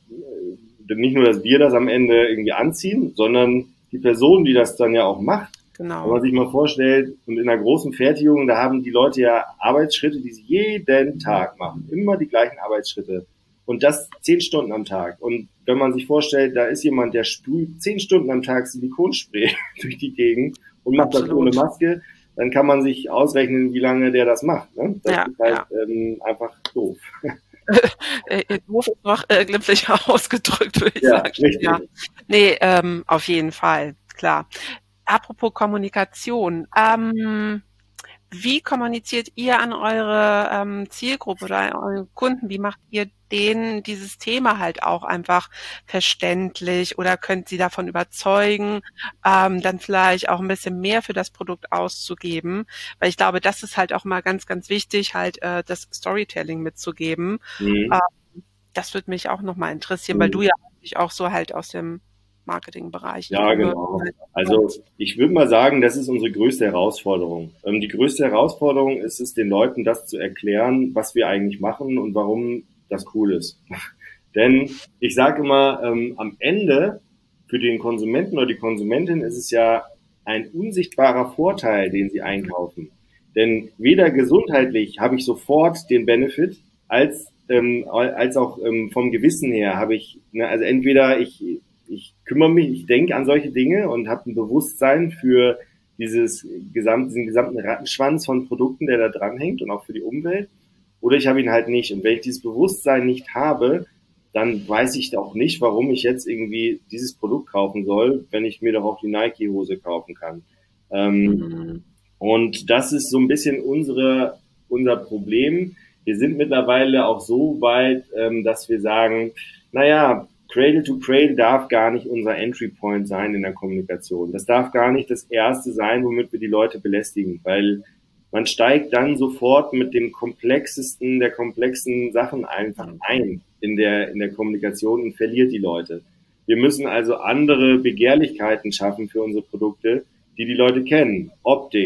S1: nicht nur, dass wir das am Ende irgendwie anziehen, sondern die Person, die das dann ja auch macht. Genau. Wenn man sich mal vorstellt, und in einer großen Fertigung, da haben die Leute ja Arbeitsschritte, die sie jeden Tag machen. Immer die gleichen Arbeitsschritte. Und das zehn Stunden am Tag. Und wenn man sich vorstellt, da ist jemand, der sprüht zehn Stunden am Tag Silikonspray durch die Gegend und macht Absolut. Das ohne Maske, dann kann man sich ausrechnen, wie lange der das macht. Ne? Das
S2: ja,
S1: ist halt
S2: ja.
S1: ähm, einfach doof.
S2: Doof ist noch äh, glimpflicher ausgedrückt, würde ich
S1: ja,
S2: sagen.
S1: Richtig.
S2: Ja, nee, ähm, auf jeden Fall, klar. Apropos Kommunikation, ähm, wie kommuniziert ihr an eure ähm, Zielgruppe oder an eure Kunden? Wie macht ihr denen dieses Thema halt auch einfach verständlich oder könnt sie davon überzeugen, ähm, dann vielleicht auch ein bisschen mehr für das Produkt auszugeben? Weil ich glaube, das ist halt auch mal ganz, ganz wichtig, halt äh, das Storytelling mitzugeben. Mhm. Ähm, das würde mich auch nochmal interessieren, mhm. weil du ja auch so halt aus dem Marketingbereich.
S1: Ja, genau. Also ich würde mal sagen, das ist unsere größte Herausforderung. Die größte Herausforderung ist es, den Leuten das zu erklären, was wir eigentlich machen und warum das cool ist. Denn ich sage immer, ähm, am Ende für den Konsumenten oder die Konsumentin ist es ja ein unsichtbarer Vorteil, den sie einkaufen. Denn weder gesundheitlich habe ich sofort den Benefit, als, ähm, als auch ähm, vom Gewissen her habe ich, ne, also entweder ich Ich kümmere mich, ich denke an solche Dinge und habe ein Bewusstsein für dieses gesamt, diesen gesamten Rattenschwanz von Produkten, der da dranhängt und auch für die Umwelt. Oder ich habe ihn halt nicht. Und wenn ich dieses Bewusstsein nicht habe, dann weiß ich auch nicht, warum ich jetzt irgendwie dieses Produkt kaufen soll, wenn ich mir doch auch die Nike-Hose kaufen kann. Ähm, mhm. Und das ist so ein bisschen unsere, unser Problem. Wir sind mittlerweile auch so weit, ähm, dass wir sagen, naja, Cradle to Cradle darf gar nicht unser Entry Point sein in der Kommunikation. Das darf gar nicht das erste sein, womit wir die Leute belästigen, weil man steigt dann sofort mit dem komplexesten der komplexen Sachen einfach ein in der, in der Kommunikation und verliert die Leute. Wir müssen also andere Begehrlichkeiten schaffen für unsere Produkte, die die Leute kennen. Optik,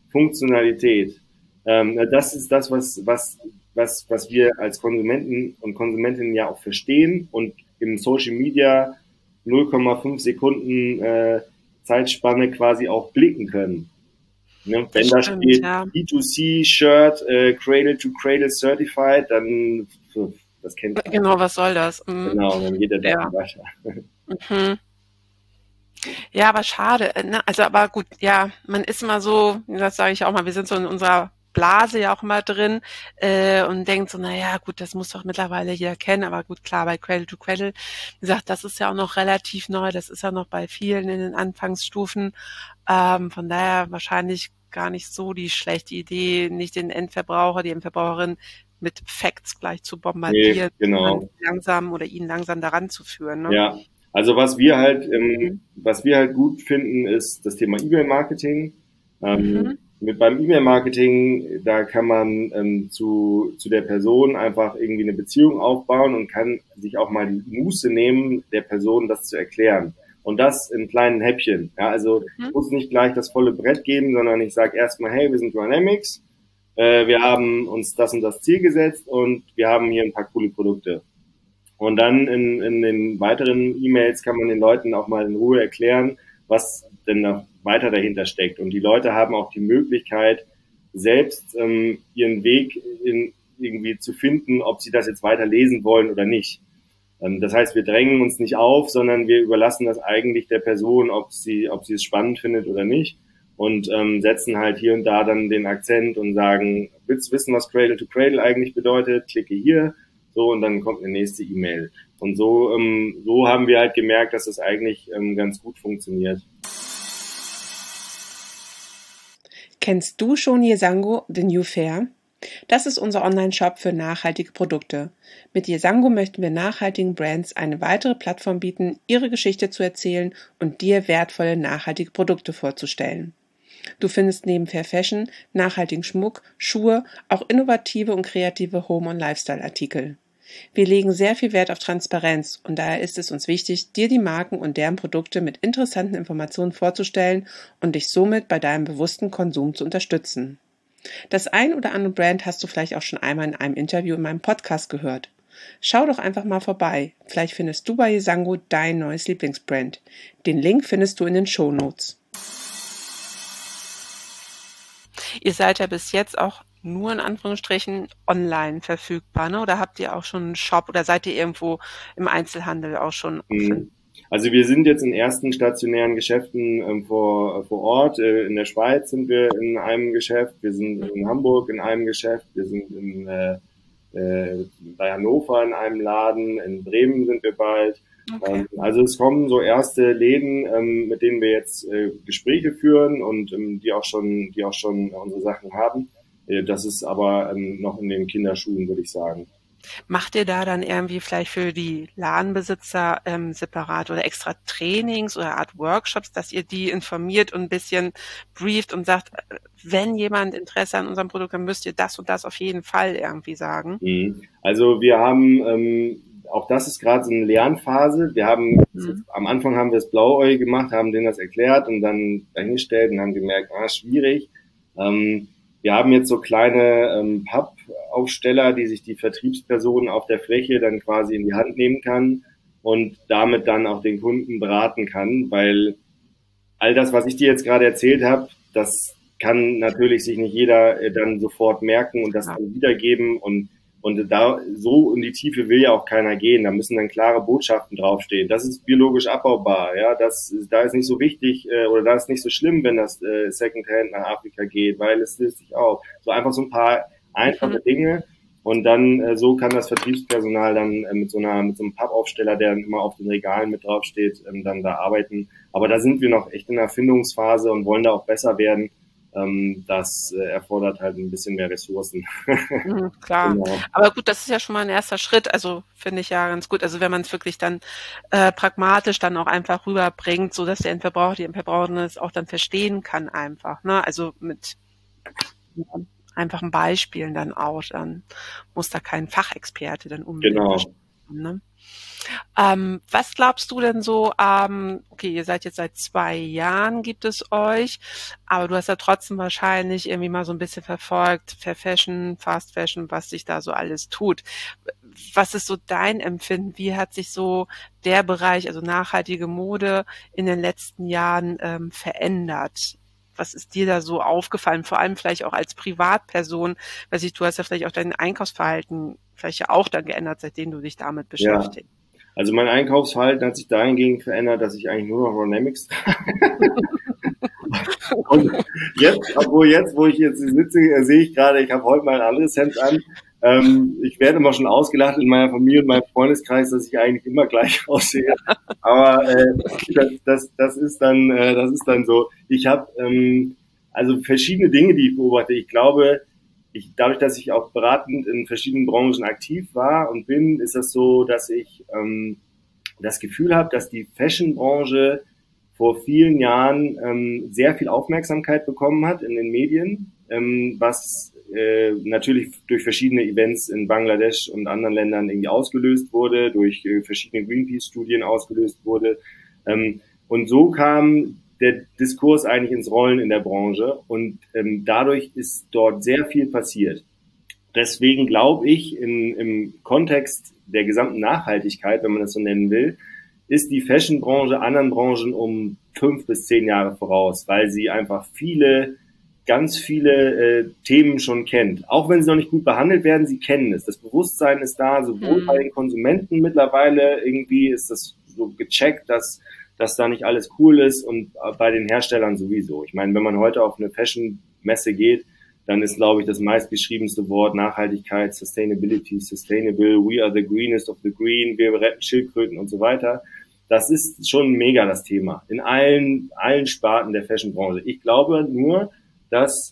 S1: Funktionalität. Ähm, das ist das, was, was, was, was wir als Konsumenten und Konsumentinnen ja auch verstehen und im Social Media null Komma fünf Sekunden äh, Zeitspanne quasi auch blicken können. Ne? Wenn da steht ja. B zwei C Shirt, äh, Cradle to Cradle Certified, dann das kennt man.
S2: Genau, was soll das? Mhm.
S1: Genau, dann geht er da ja. weiter.
S2: Mhm. Ja, aber schade. Ne? Also, aber gut, ja, man ist immer so, das sage ich auch mal, wir sind so in unserer Blase ja auch immer drin äh, und denkt so, naja, gut, das muss doch mittlerweile jeder kennen, aber gut, klar, bei Cradle to Cradle, wie gesagt, das ist ja auch noch relativ neu, das ist ja noch bei vielen in den Anfangsstufen, ähm, von daher wahrscheinlich gar nicht so die schlechte Idee, nicht den Endverbraucher, die Endverbraucherin mit Facts gleich zu bombardieren,
S1: nee, genau.
S2: langsam oder ihn langsam daran zu führen. Ne?
S1: Ja, also was wir halt, ähm, was wir halt gut finden, ist das Thema E-Mail-Marketing. Ähm, mhm. Mit beim E-Mail-Marketing, da kann man ähm, zu zu der Person einfach irgendwie eine Beziehung aufbauen und kann sich auch mal die Muße nehmen, der Person das zu erklären. Und das in kleinen Häppchen. Ja, also mhm. ich muss nicht gleich das volle Brett geben, sondern ich sage erstmal, hey, wir sind Dynamics, äh, wir haben uns das und das Ziel gesetzt und wir haben hier ein paar coole Produkte. Und dann in, in den weiteren E-Mails kann man den Leuten auch mal in Ruhe erklären, was denn noch weiter dahinter steckt. Und die Leute haben auch die Möglichkeit, selbst ähm, ihren Weg in, irgendwie zu finden, ob sie das jetzt weiter lesen wollen oder nicht. Ähm, das heißt, wir drängen uns nicht auf, sondern wir überlassen das eigentlich der Person, ob sie, ob sie es spannend findet oder nicht. Und ähm, setzen halt hier und da dann den Akzent und sagen, willst du wissen, was Cradle to Cradle eigentlich bedeutet? Klicke hier. So, und dann kommt eine nächste E-Mail. Und so, ähm, so haben wir halt gemerkt, dass das eigentlich ähm, ganz gut funktioniert.
S2: Kennst du schon Yesango, The New Fair? Das ist unser Online-Shop für nachhaltige Produkte. Mit Yesango möchten wir nachhaltigen Brands eine weitere Plattform bieten, ihre Geschichte zu erzählen und dir wertvolle nachhaltige Produkte vorzustellen. Du findest neben Fair Fashion, nachhaltigen Schmuck, Schuhe, auch innovative und kreative Home- und Lifestyle-Artikel. Wir legen sehr viel Wert auf Transparenz und daher ist es uns wichtig, dir die Marken und deren Produkte mit interessanten Informationen vorzustellen und dich somit bei deinem bewussten Konsum zu unterstützen. Das ein oder andere Brand hast du vielleicht auch schon einmal in einem Interview in meinem Podcast gehört. Schau doch einfach mal vorbei. Vielleicht findest du bei Yesango dein neues Lieblingsbrand. Den Link findest du in den Shownotes. Ihr seid ja bis jetzt auch nur in Anführungsstrichen online verfügbar, ne? Oder habt ihr auch schon einen Shop oder seid ihr irgendwo im Einzelhandel auch schon offen?
S1: Also wir sind jetzt in ersten stationären Geschäften ähm, vor, vor Ort. Äh, in der Schweiz sind wir in einem Geschäft, wir sind in Hamburg in einem Geschäft, wir sind in, äh, äh, bei Hannover in einem Laden, in Bremen sind wir bald. Okay. Ähm, also es kommen so erste Läden, ähm, mit denen wir jetzt äh, Gespräche führen und ähm, die auch schon, die auch schon unsere Sachen haben. Das ist aber ähm, noch in den Kinderschuhen, würde ich sagen.
S2: Macht ihr da dann irgendwie vielleicht für die Ladenbesitzer ähm, separat oder extra Trainings oder Art Workshops, dass ihr die informiert und ein bisschen brieft und sagt, wenn jemand Interesse an unserem Produkt hat, müsst ihr das und das auf jeden Fall irgendwie sagen?
S1: Also wir haben, ähm, auch das ist gerade so eine Lernphase. Wir haben, mhm. am Anfang haben wir es blauäugig gemacht, haben denen das erklärt und dann dahingestellt und haben gemerkt, ah, schwierig. Ähm, Wir haben jetzt so kleine ähm, Pappaufsteller, die sich die Vertriebsperson auf der Fläche dann quasi in die Hand nehmen kann und damit dann auch den Kunden beraten kann, weil all das, was ich dir jetzt gerade erzählt habe, das kann natürlich sich nicht jeder äh, dann sofort merken und das dann wiedergeben und und da so in die Tiefe will ja auch keiner gehen. Da müssen dann klare Botschaften draufstehen. Das ist biologisch abbaubar. Ja, das da ist nicht so wichtig äh, oder da ist nicht so schlimm, wenn das äh, Secondhand nach Afrika geht, weil es löst sich auf. So einfach so ein paar einfache Dinge und dann äh, so kann das Vertriebspersonal dann äh, mit so einer mit so einem Pappaufsteller, der dann immer auf den Regalen mit draufsteht, ähm, dann da arbeiten. Aber da sind wir noch echt in der Erfindungsphase und wollen da auch besser werden. Das erfordert halt ein bisschen mehr Ressourcen.
S2: Mhm, klar. Genau. Aber gut, das ist ja schon mal ein erster Schritt. Also finde ich ja ganz gut. Also wenn man es wirklich dann äh, pragmatisch dann auch einfach rüberbringt, so dass der Endverbraucher, die Endverbraucherin es auch dann verstehen kann einfach. Ne? Also mit ja, einfachen Beispielen dann auch. Dann muss da kein Fachexperte dann unbedingt.
S1: Genau.
S2: Ne? Ähm, was glaubst du denn so, ähm, okay, ihr seid jetzt seit zwei Jahren, gibt es euch, aber du hast ja trotzdem wahrscheinlich irgendwie mal so ein bisschen verfolgt, Fair Fashion, Fast Fashion, was sich da so alles tut. Was ist so dein Empfinden? Wie hat sich so der Bereich, also nachhaltige Mode, in den letzten Jahren ähm, verändert? Was ist dir da so aufgefallen? Vor allem vielleicht auch als Privatperson, weiß ich, du hast ja vielleicht auch dein Einkaufsverhalten vielleicht ja auch dann geändert, seitdem du dich damit
S1: Ja,
S2: beschäftigst.
S1: also mein Einkaufsverhalten hat sich dahingehend verändert, dass ich eigentlich nur noch Ronamics trage. Und jetzt, obwohl jetzt, wo ich jetzt sitze, äh, sehe ich gerade, ich habe heute mal ein anderes Hemd an. Ähm, ich werde immer schon ausgelacht in meiner Familie und meinem Freundeskreis, dass ich eigentlich immer gleich aussehe. Aber äh, das, das, das ist dann, äh, das ist dann so. Ich habe ähm, also verschiedene Dinge, die ich beobachte. Ich glaube, ich, dadurch, dass ich auch beratend in verschiedenen Branchen aktiv war und bin, ist das so, dass ich ähm, das Gefühl habe, dass die Fashion-Branche vor vielen Jahren ähm, sehr viel Aufmerksamkeit bekommen hat in den Medien, ähm, was äh, natürlich durch verschiedene Events in Bangladesch und anderen Ländern irgendwie ausgelöst wurde, durch äh, verschiedene Greenpeace-Studien ausgelöst wurde. Ähm, und so kam der Diskurs eigentlich ins Rollen in der Branche und ähm, dadurch ist dort sehr viel passiert. Deswegen glaube ich, in, im Kontext der gesamten Nachhaltigkeit, wenn man das so nennen will, ist die Fashion-Branche anderen Branchen um fünf bis zehn Jahre voraus, weil sie einfach viele, ganz viele äh, Themen schon kennt. Auch wenn sie noch nicht gut behandelt werden, sie kennen es. Das Bewusstsein ist da, sowohl bei den Konsumenten mittlerweile irgendwie ist das so gecheckt, dass, dass da nicht alles cool ist und bei den Herstellern sowieso. Ich meine, wenn man heute auf eine Fashion-Messe geht, dann ist, glaube ich, das meistgeschriebenste Wort Nachhaltigkeit, Sustainability, Sustainable, we are the greenest of the green, wir retten Schildkröten und so weiter. Das ist schon mega das Thema in allen, allen Sparten der Fashionbranche. Ich glaube nur, dass,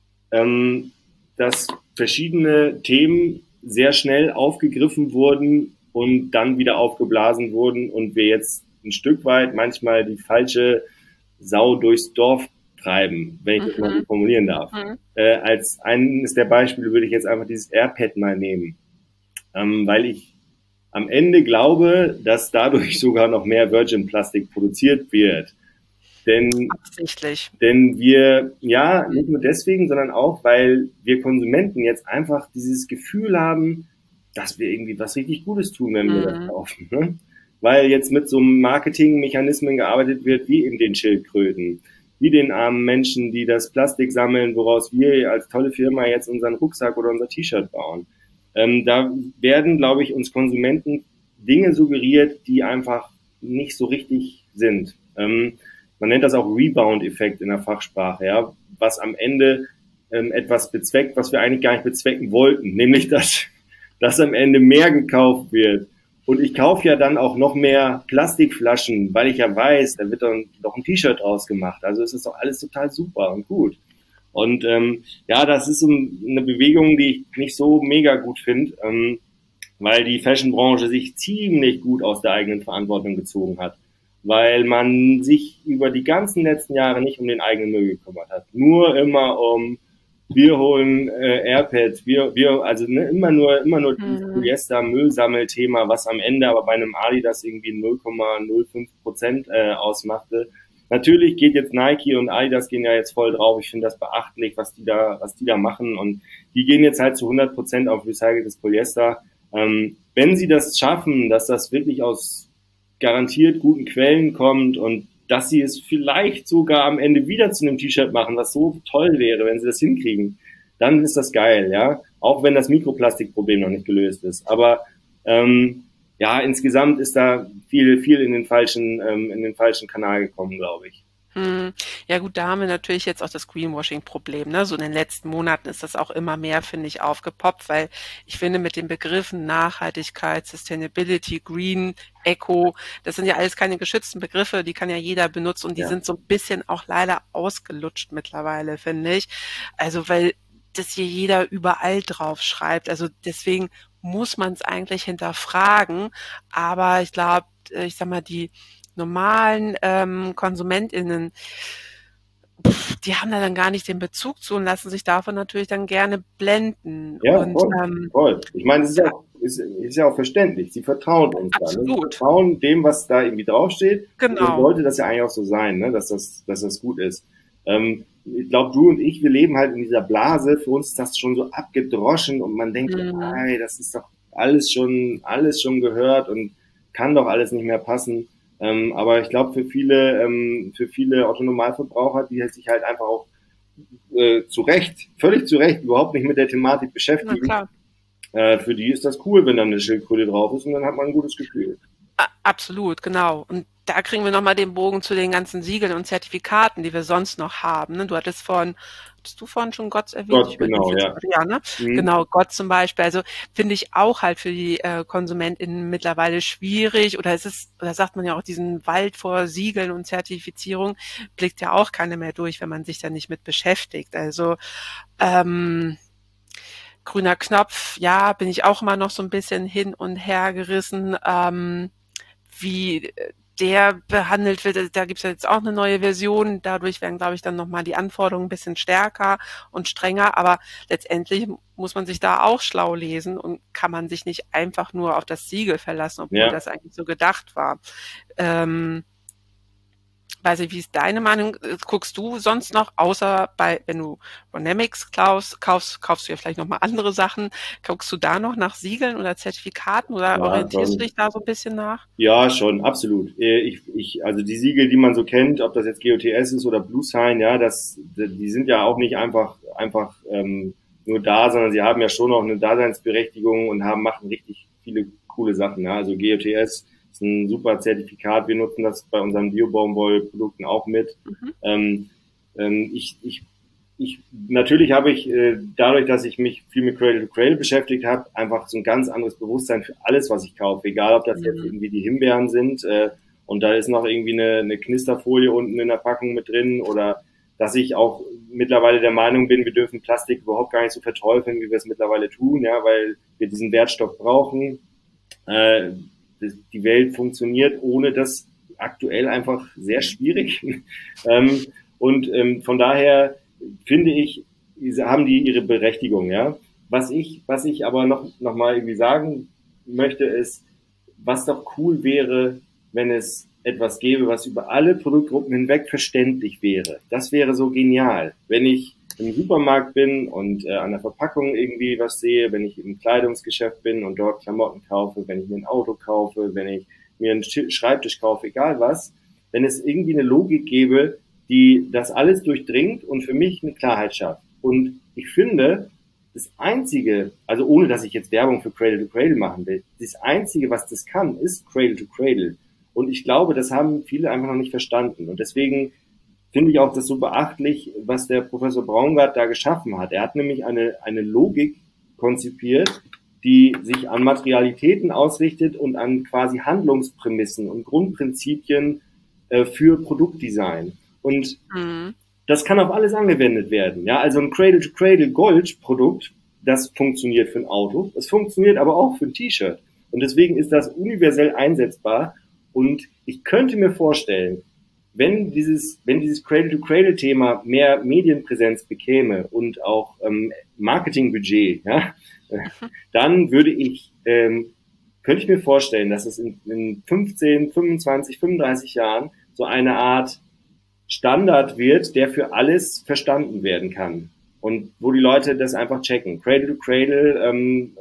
S1: ähm, dass verschiedene Themen sehr schnell aufgegriffen wurden und dann wieder aufgeblasen wurden und wir jetzt ein Stück weit manchmal die falsche Sau durchs Dorf treiben, wenn ich das mal so formulieren darf. Mhm. Äh, als eines der Beispiele würde ich jetzt einfach dieses AirPad mal nehmen, ähm, weil ich am Ende glaube, dass dadurch sogar noch mehr Virgin-Plastik produziert wird. Denn,
S2: Absichtlich.
S1: denn wir, ja, nicht nur deswegen, sondern auch, weil wir Konsumenten jetzt einfach dieses Gefühl haben, dass wir irgendwie was richtig Gutes tun, wenn wir mhm. das kaufen. Ne? Weil jetzt mit so Marketingmechanismen gearbeitet wird, wie in den Schildkröten, wie den armen Menschen, die das Plastik sammeln, woraus wir als tolle Firma jetzt unseren Rucksack oder unser T-Shirt bauen. Ähm, da werden, glaube ich, uns Konsumenten Dinge suggeriert, die einfach nicht so richtig sind. Ähm, man nennt das auch Rebound-Effekt in der Fachsprache, ja, was am Ende ähm, etwas bezweckt, was wir eigentlich gar nicht bezwecken wollten, nämlich dass, dass am Ende mehr gekauft wird. Und ich kaufe ja dann auch noch mehr Plastikflaschen, weil ich ja weiß, da wird dann doch ein T-Shirt draus gemacht. Also es ist doch alles total super und gut. Und ähm, ja, das ist so eine Bewegung, die ich nicht so mega gut finde, ähm, weil die Fashionbranche sich ziemlich gut aus der eigenen Verantwortung gezogen hat. Weil man sich über die ganzen letzten Jahre nicht um den eigenen Müll gekümmert hat. Nur immer um wir holen äh, AirPads, wir, wir, also ne, immer nur, immer nur dieses mhm. Polyester-Müllsammelthema, was am Ende aber bei einem Adidas irgendwie null Komma null fünf Prozent äh, ausmachte. Natürlich geht jetzt Nike und Adidas gehen ja jetzt voll drauf. Ich finde das beachtlich, was die da, was die da machen. Und die gehen jetzt halt zu hundert Prozent auf recyceltes Polyester. Ähm, wenn sie das schaffen, dass das wirklich aus garantiert guten Quellen kommt und dass sie es vielleicht sogar am Ende wieder zu einem T-Shirt machen, was so toll wäre, wenn sie das hinkriegen, dann ist das geil, ja. Auch wenn das Mikroplastikproblem noch nicht gelöst ist. Aber ähm, ja, insgesamt ist da viel, viel in den falschen, ähm, in den falschen Kanal gekommen, glaube ich.
S2: Hm. Ja gut, da haben wir natürlich jetzt auch das Greenwashing-Problem. Ne? So in den letzten Monaten ist das auch immer mehr, finde ich, aufgepoppt, weil ich finde, mit den Begriffen Nachhaltigkeit, Sustainability, Green, Eco, das sind ja alles keine geschützten Begriffe, die kann ja jeder benutzen und die ja. sind so ein bisschen auch leider ausgelutscht mittlerweile, finde ich. Also weil das hier jeder überall drauf schreibt. Also deswegen muss man es eigentlich hinterfragen. Aber ich glaube, ich sag mal, die normalen ähm, KonsumentInnen, pff, die haben da dann gar nicht den Bezug zu und lassen sich davon natürlich dann gerne blenden.
S1: Ja,
S2: und,
S1: voll,
S2: ähm,
S1: voll. Ich meine, es ist ja auch ist, ist ja auch verständlich. Sie vertrauen uns da. Ne? Sie
S2: Absolut.
S1: vertrauen dem, was da irgendwie draufsteht. Und dann
S2: Genau.
S1: sollte das ja eigentlich auch so sein, ne? dass das, dass das gut ist. Ähm, ich glaube, du und ich, wir leben halt in dieser Blase. Für uns ist das schon so abgedroschen und man denkt,
S2: Mhm.
S1: ey, das ist doch alles schon, alles schon gehört und kann doch alles nicht mehr passen. Ähm, aber ich glaube, für viele, ähm, für viele Autonomalverbraucher, die sich halt einfach auch äh, zu Recht, völlig zu Recht, überhaupt nicht mit der Thematik
S2: Na
S1: beschäftigen,
S2: klar.
S1: äh, für die ist das cool, wenn dann eine Schildkröte drauf ist und dann hat man ein gutes Gefühl.
S2: A- Absolut, genau. Und da kriegen wir nochmal den Bogen zu den ganzen Siegeln und Zertifikaten, die wir sonst noch haben. Ne? Du hattest vorhin, hattest du vorhin schon Gott erwähnt?
S1: Gott,
S2: Ich überlege
S1: genau,
S2: jetzt
S1: ja.
S2: gerade. Ja, ne?
S1: Mhm.
S2: Genau, Gott zum Beispiel. Also finde ich auch halt für die äh, KonsumentInnen mittlerweile schwierig. Oder es ist, oder sagt man ja auch, diesen Wald vor Siegeln und Zertifizierung blickt ja auch keiner mehr durch, wenn man sich da nicht mit beschäftigt. Also ähm, grüner Knopf, ja, bin ich auch immer noch so ein bisschen hin und her gerissen. Ähm, wie der behandelt wird. Da gibt es ja jetzt auch eine neue Version. Dadurch werden, glaube ich, dann nochmal die Anforderungen ein bisschen stärker und strenger. Aber letztendlich muss man sich da auch schlau lesen und kann man sich nicht einfach nur auf das Siegel verlassen, obwohl
S1: Ja.
S2: das eigentlich so gedacht war. Ähm, weiß nicht, wie ist deine Meinung? Guckst du sonst noch, außer bei, wenn du Bonamix kaufst, kaufst, kaufst du ja vielleicht nochmal andere Sachen. Guckst du da noch nach Siegeln oder Zertifikaten oder
S1: Ja,
S2: orientierst du
S1: schon.
S2: dich da so ein bisschen nach?
S1: Ja, schon, absolut. Äh, Ich, ich, also die Siegel, die man so kennt, ob das jetzt G O T S ist oder BlueSign, ja, das, die sind ja auch nicht einfach, einfach ähm, nur da, sondern sie haben ja schon auch eine Daseinsberechtigung und haben machen richtig viele coole Sachen. Ja. Also G O T S ist ein super Zertifikat. Wir nutzen das bei unseren Bio-Baumwollprodukten auch mit.
S2: Mhm.
S1: Ähm, ähm, ich, ich ich, natürlich habe ich äh, dadurch, dass ich mich viel mit Cradle to Cradle beschäftigt habe, einfach so ein ganz anderes Bewusstsein für alles, was ich kaufe. Egal, ob das jetzt
S2: Mhm.
S1: irgendwie die Himbeeren sind äh, und da ist noch irgendwie eine, eine Knisterfolie unten in der Packung mit drin oder dass ich auch mittlerweile der Meinung bin, wir dürfen Plastik überhaupt gar nicht so verteufeln, wie wir es mittlerweile tun, ja, weil wir diesen Wertstoff brauchen. Äh, die Welt funktioniert ohne das aktuell einfach sehr schwierig. ähm, und ähm, von daher finde ich, haben die ihre Berechtigung, ja. Was ich, was ich aber noch, noch mal irgendwie sagen möchte, ist, was doch cool wäre, wenn es etwas gäbe, was über alle Produktgruppen hinweg verständlich wäre. Das wäre so genial. Wenn ich im Supermarkt bin und äh, an der Verpackung irgendwie was sehe, wenn ich im Kleidungsgeschäft bin und dort Klamotten kaufe, wenn ich mir ein Auto kaufe, wenn ich mir einen Schreibtisch kaufe, egal was, wenn es irgendwie eine Logik gäbe, die das alles durchdringt und für mich eine Klarheit schafft. Und ich finde, das Einzige, also ohne dass ich jetzt Werbung für Cradle to Cradle machen will, das Einzige, was das kann, ist Cradle to Cradle. Und ich glaube, das haben viele einfach noch nicht verstanden. Und deswegen finde ich auch das so beachtlich, was der Professor Braungart da geschaffen hat. Er hat nämlich eine, eine Logik konzipiert, die sich an Materialitäten ausrichtet und an quasi Handlungsprämissen und Grundprinzipien äh, für Produktdesign. Und
S2: Mhm.
S1: das kann auf alles angewendet werden. Ja, also ein Cradle-to-Cradle-Gold-Produkt, das funktioniert für ein Auto, es funktioniert aber auch für ein T-Shirt. Und deswegen ist das universell einsetzbar. Und ich könnte mir vorstellen, wenn dieses, wenn dieses Cradle-to-Cradle-Thema mehr Medienpräsenz bekäme und auch ähm, Marketingbudget, ja, dann würde ich, ähm, könnte ich mir vorstellen, dass es in, in fünfzehn, fünfundzwanzig, fünfunddreißig Jahren so eine Art Standard wird, der für alles verstanden werden kann. Und wo die Leute das einfach checken. Cradle to Cradle, ähm,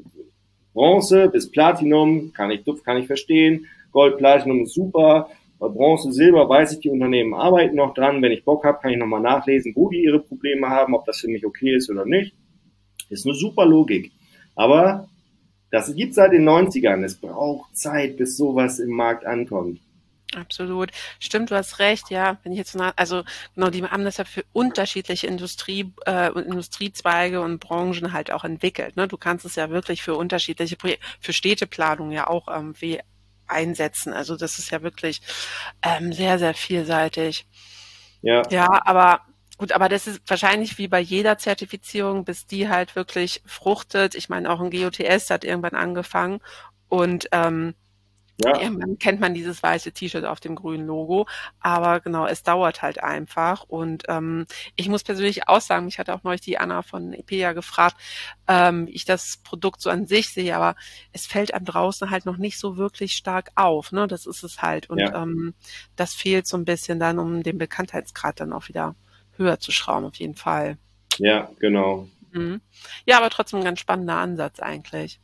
S1: Bronze bis Platinum, kann ich, kann ich verstehen. Gold, Platinum ist super. Bei Bronze, Silber weiß ich, die Unternehmen arbeiten noch dran. Wenn ich Bock habe, kann ich nochmal nachlesen, wo die ihre Probleme haben, ob das für mich okay ist oder nicht. Ist eine super Logik. Aber das gibt's seit den neunzigern. Es braucht Zeit, bis sowas im Markt ankommt.
S2: Absolut. Stimmt, du hast recht, ja. Wenn ich jetzt nach, also genau, die haben das ja für unterschiedliche Industrie, äh, Industriezweige und Branchen halt auch entwickelt. Ne? Du kannst es ja wirklich für unterschiedliche Projekte, für Städteplanung ja auch irgendwie einsetzen. Also das ist ja wirklich ähm, sehr, sehr vielseitig.
S1: Ja.
S2: Ja, aber gut, aber das ist wahrscheinlich wie bei jeder Zertifizierung, bis die halt wirklich fruchtet. Ich meine, auch ein G O T S hat irgendwann angefangen und ähm,
S1: Ja.
S2: Irgendwann kennt man dieses weiße T-Shirt auf dem grünen Logo, aber genau, es dauert halt einfach. Und ähm, ich muss persönlich auch sagen, mich hat auch neulich die Anna von Epea gefragt, ähm, wie ich das Produkt so an sich sehe, aber es fällt einem draußen halt noch nicht so wirklich stark auf, ne? Das ist es halt. Und
S1: Ja.
S2: ähm, das fehlt so ein bisschen dann, um den Bekanntheitsgrad dann auch wieder höher zu schrauben, auf jeden Fall.
S1: Ja, genau.
S2: Mhm. Ja, aber trotzdem ein ganz spannender Ansatz eigentlich.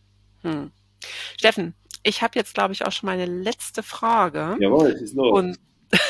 S2: Hm. Steffen, ich habe jetzt, glaube ich, auch schon meine letzte Frage.
S1: Jawohl, schieß los.
S2: Und,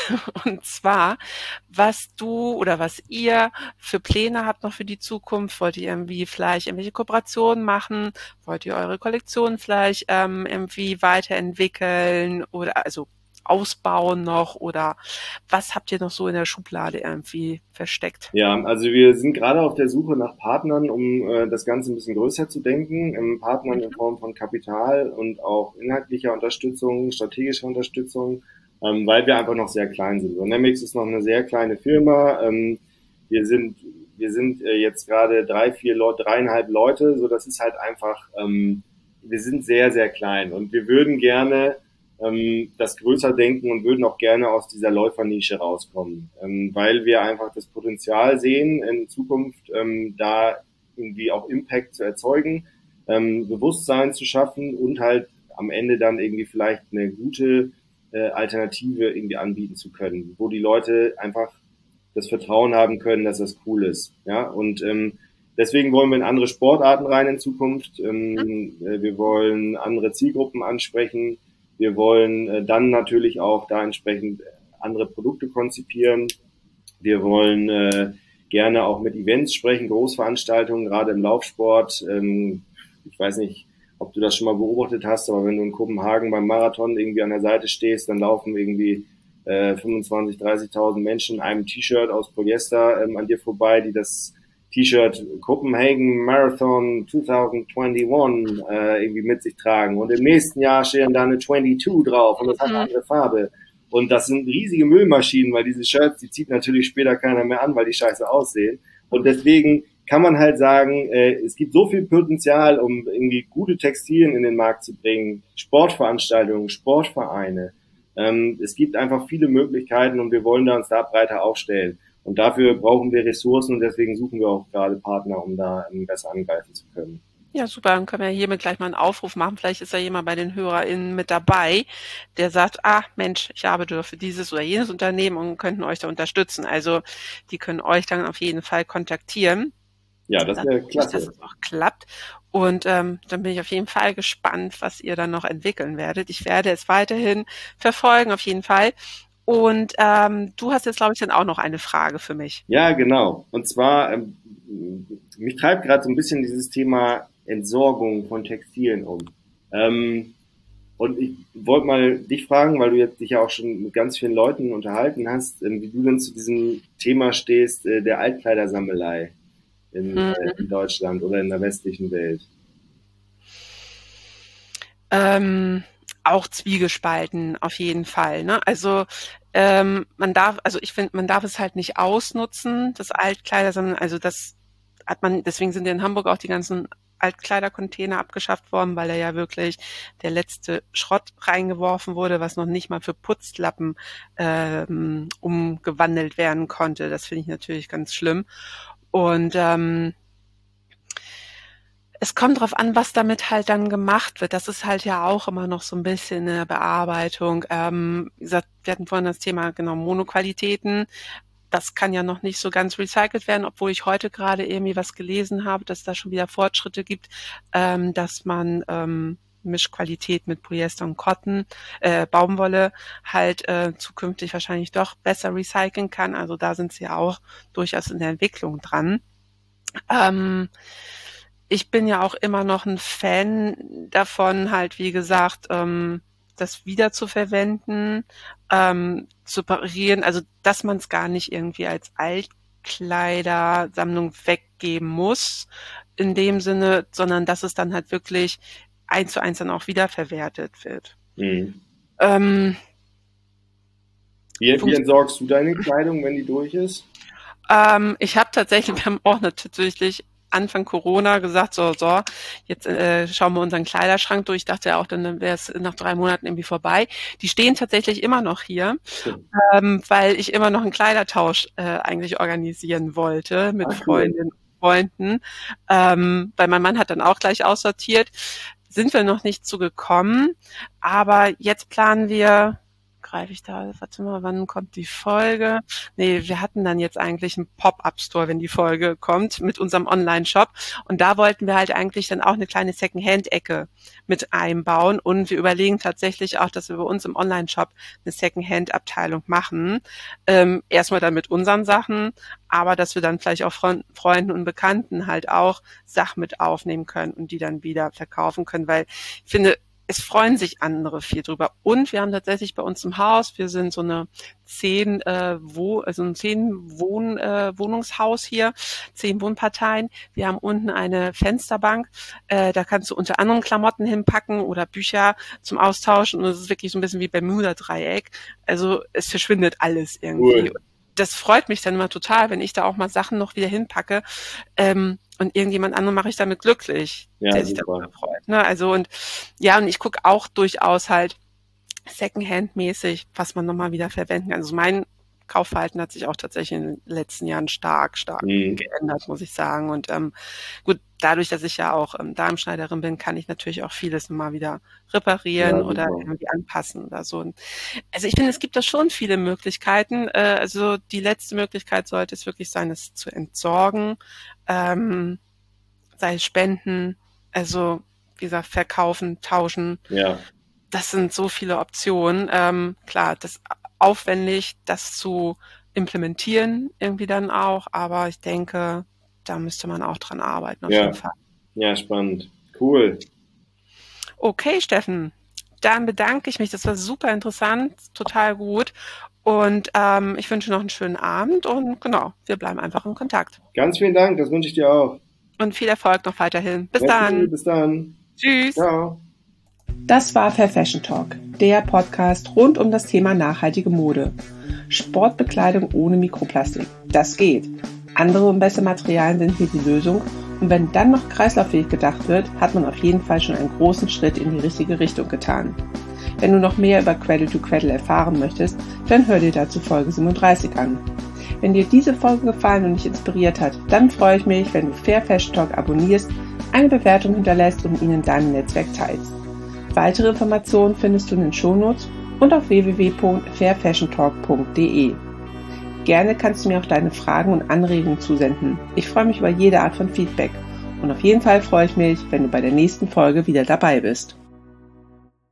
S2: und zwar, was du oder was ihr für Pläne habt noch für die Zukunft? Wollt ihr irgendwie vielleicht irgendwelche Kooperationen machen? Wollt ihr eure Kollektion vielleicht ähm, irgendwie weiterentwickeln oder also ausbauen noch? Oder was habt ihr noch so in der Schublade irgendwie versteckt?
S1: Ja, also wir sind gerade auf der Suche nach Partnern, um äh, das Ganze ein bisschen größer zu denken. Ähm, Partnern in Form von Kapital und auch inhaltlicher Unterstützung, strategischer Unterstützung, ähm, weil wir einfach noch sehr klein sind. Dynamics ist noch eine sehr kleine Firma. Ähm, wir sind wir sind äh, jetzt gerade drei, vier Leute, dreieinhalb Leute, so das ist halt einfach, ähm, wir sind sehr, sehr klein und wir würden gerne ähm, das größer denken und würden auch gerne aus dieser Läufernische rauskommen, ähm, weil wir einfach das Potenzial sehen, in Zukunft ähm, da irgendwie auch Impact zu erzeugen, ähm, Bewusstsein zu schaffen und halt am Ende dann irgendwie vielleicht eine gute äh, Alternative irgendwie anbieten zu können, wo die Leute einfach das Vertrauen haben können, dass das cool ist. Ja, und ähm, deswegen wollen wir in andere Sportarten rein in Zukunft. Ähm, äh, wir wollen andere Zielgruppen ansprechen. Wir wollen äh, dann natürlich auch da entsprechend andere Produkte konzipieren. Wir wollen äh, gerne auch mit Events sprechen, Großveranstaltungen, gerade im Laufsport. Ähm, ich weiß nicht, ob du das schon mal beobachtet hast, aber wenn du in Kopenhagen beim Marathon irgendwie an der Seite stehst, dann laufen irgendwie äh, fünfundzwanzig, dreißigtausend Menschen in einem T-Shirt aus Polyester ähm, an dir vorbei, die das T-Shirt Copenhagen Marathon zwanzig einundzwanzig äh, irgendwie mit sich tragen. Und im nächsten Jahr stehen da eine zweiundzwanzig drauf und das hat eine andere Farbe. Und das sind riesige Müllmaschinen, weil diese Shirts, die zieht natürlich später keiner mehr an, weil die scheiße aussehen. Und deswegen kann man halt sagen, äh, es gibt so viel Potenzial, um irgendwie gute Textilien in den Markt zu bringen, Sportveranstaltungen, Sportvereine. Ähm, es gibt einfach viele Möglichkeiten und wir wollen da uns da breiter aufstellen. Und dafür brauchen wir Ressourcen und deswegen suchen wir auch gerade Partner, um da ähm, besser angreifen zu können.
S2: Ja, super. Dann können wir hiermit gleich mal einen Aufruf machen. Vielleicht ist ja jemand bei den HörerInnen mit dabei, der sagt, ah, Mensch, ich arbeite für dieses oder jenes Unternehmen und könnten euch da unterstützen. Also, die können euch dann auf jeden Fall kontaktieren.
S1: Ja, das wäre klasse.
S2: Dass es auch klappt. Und ähm, dann bin ich auf jeden Fall gespannt, was ihr dann noch entwickeln werdet. Ich werde es weiterhin verfolgen, auf jeden Fall. Und ähm, du hast jetzt, glaube ich, dann auch noch eine Frage für mich.
S1: Ja, genau. Und zwar, ähm, mich treibt gerade so ein bisschen dieses Thema Entsorgung von Textilien um. Ähm, und ich wollte mal dich fragen, weil du jetzt dich ja auch schon mit ganz vielen Leuten unterhalten hast, ähm, wie du denn zu diesem Thema stehst, äh, der Altkleidersammelei in,
S2: Hm.
S1: äh, in Deutschland oder in der westlichen Welt.
S2: Ähm, auch zwiegespalten auf jeden Fall. Ne? Also ähm, man darf, also ich finde, man darf es halt nicht ausnutzen, das Altkleidersammeln. Also das hat man, deswegen sind ja in Hamburg auch die ganzen Altkleidercontainer abgeschafft worden, weil da ja wirklich der letzte Schrott reingeworfen wurde, was noch nicht mal für Putzlappen ähm, umgewandelt werden konnte. Das finde ich natürlich ganz schlimm. Und ähm, es kommt drauf an, was damit halt dann gemacht wird. Das ist halt ja auch immer noch so ein bisschen eine Bearbeitung. Ähm, wie gesagt, wir hatten vorhin das Thema genau Monoqualitäten. Das kann ja noch nicht so ganz recycelt werden, obwohl ich heute gerade irgendwie was gelesen habe, dass da schon wieder Fortschritte gibt, ähm, dass man ähm, Mischqualität mit Polyester und Cotton, äh, Baumwolle halt äh, zukünftig wahrscheinlich doch besser recyceln kann. Also da sind sie ja auch durchaus in der Entwicklung dran. Ähm, ich bin ja auch immer noch ein Fan davon, halt wie gesagt, ähm, das wieder zu verwenden, ähm, zu parieren, also dass man es gar nicht irgendwie als Altkleidersammlung weggeben muss in dem Sinne, sondern dass es dann halt wirklich eins zu eins dann auch wiederverwertet wird.
S1: Mhm.
S2: Ähm,
S1: Wie, wie entsorgst du deine Kleidung, wenn die durch ist?
S2: ähm, ich habe tatsächlich, wir haben auch natürlich Anfang Corona gesagt, so, so, jetzt äh, schauen wir unseren Kleiderschrank durch. Ich dachte ja auch, dann wäre es nach drei Monaten irgendwie vorbei. Die stehen tatsächlich immer noch hier, mhm. ähm, weil ich immer noch einen Kleidertausch äh, eigentlich organisieren wollte mit Ach, Freundinnen und Freunden. Ähm, weil mein Mann hat dann auch gleich aussortiert. Sind wir noch nicht zugekommen, aber jetzt planen wir, greife ich da, warte mal, wann kommt die Folge? Nee, wir hatten dann jetzt eigentlich einen Pop-Up-Store, wenn die Folge kommt, mit unserem Online-Shop. Und da wollten wir halt eigentlich dann auch eine kleine Second-Hand-Ecke mit einbauen. Und wir überlegen tatsächlich auch, dass wir bei uns im Online-Shop eine Second-Hand-Abteilung machen. Ähm, erstmal dann mit unseren Sachen, aber dass wir dann vielleicht auch von Freunden und Bekannten halt auch Sachen mit aufnehmen können und die dann wieder verkaufen können, weil ich finde, es freuen sich andere viel drüber. Und wir haben tatsächlich bei uns im Haus, wir sind so eine zehn, äh, wo, also ein zehn Wohn, äh, Wohnungshaus hier, zehn Wohnparteien. Wir haben unten eine Fensterbank, äh, da kannst du unter anderem Klamotten hinpacken oder Bücher zum Austauschen. Und es ist wirklich so ein bisschen wie Bermuda-Dreieck. Also es verschwindet alles irgendwie. Cool. Das freut mich dann immer total, wenn ich da auch mal Sachen noch wieder hinpacke. Ähm, und irgendjemand anderen mache ich damit glücklich, ja, der sich darüber freut. Ne? Also und ja, und ich gucke auch durchaus halt Secondhand-mäßig, was man nochmal wieder verwenden kann. Also mein Kaufverhalten hat sich auch tatsächlich in den letzten Jahren stark, stark mhm. geändert, muss ich sagen. Und ähm, gut, dadurch, dass ich ja auch ähm, Darmschneiderin bin, kann ich natürlich auch vieles mal wieder reparieren ja, oder irgendwie anpassen oder so. Also ich finde, es gibt da schon viele Möglichkeiten. Äh, also die letzte Möglichkeit sollte es wirklich sein, es zu entsorgen, ähm, sei es spenden, also wie gesagt, verkaufen, tauschen.
S1: Ja.
S2: Das sind so viele Optionen. Ähm, klar, das aufwendig, das zu implementieren irgendwie dann auch, aber ich denke, da müsste man auch dran arbeiten auf
S1: ja.
S2: jeden Fall.
S1: Ja, spannend. Cool.
S2: Okay, Steffen, dann bedanke ich mich. Das war super interessant, total gut. Und ähm, ich wünsche noch einen schönen Abend und genau, wir bleiben einfach in Kontakt.
S1: Ganz vielen Dank, das wünsche ich dir auch.
S2: Und viel Erfolg noch weiterhin. Bis
S1: Merci,
S2: dann.
S1: Bis dann.
S2: Tschüss.
S1: Ciao.
S2: Das war Fair Fashion Talk, der Podcast rund um das Thema nachhaltige Mode. Sportbekleidung ohne Mikroplastik. Das geht. Andere und bessere Materialien sind hier die Lösung. Und wenn dann noch kreislauffähig gedacht wird, hat man auf jeden Fall schon einen großen Schritt in die richtige Richtung getan. Wenn du noch mehr über Cradle to Cradle erfahren möchtest, dann hör dir dazu Folge siebenunddreißig an. Wenn dir diese Folge gefallen und dich inspiriert hat, dann freue ich mich, wenn du Fair Fashion Talk abonnierst, eine Bewertung hinterlässt und ihn in deinem Netzwerk teilst. Weitere Informationen findest du in den Shownotes und auf w w w punkt fair fashion talk punkt d e. Gerne kannst du mir auch deine Fragen und Anregungen zusenden. Ich freue mich über jede Art von Feedback. Und auf jeden Fall freue ich mich, wenn du bei der nächsten Folge wieder dabei bist.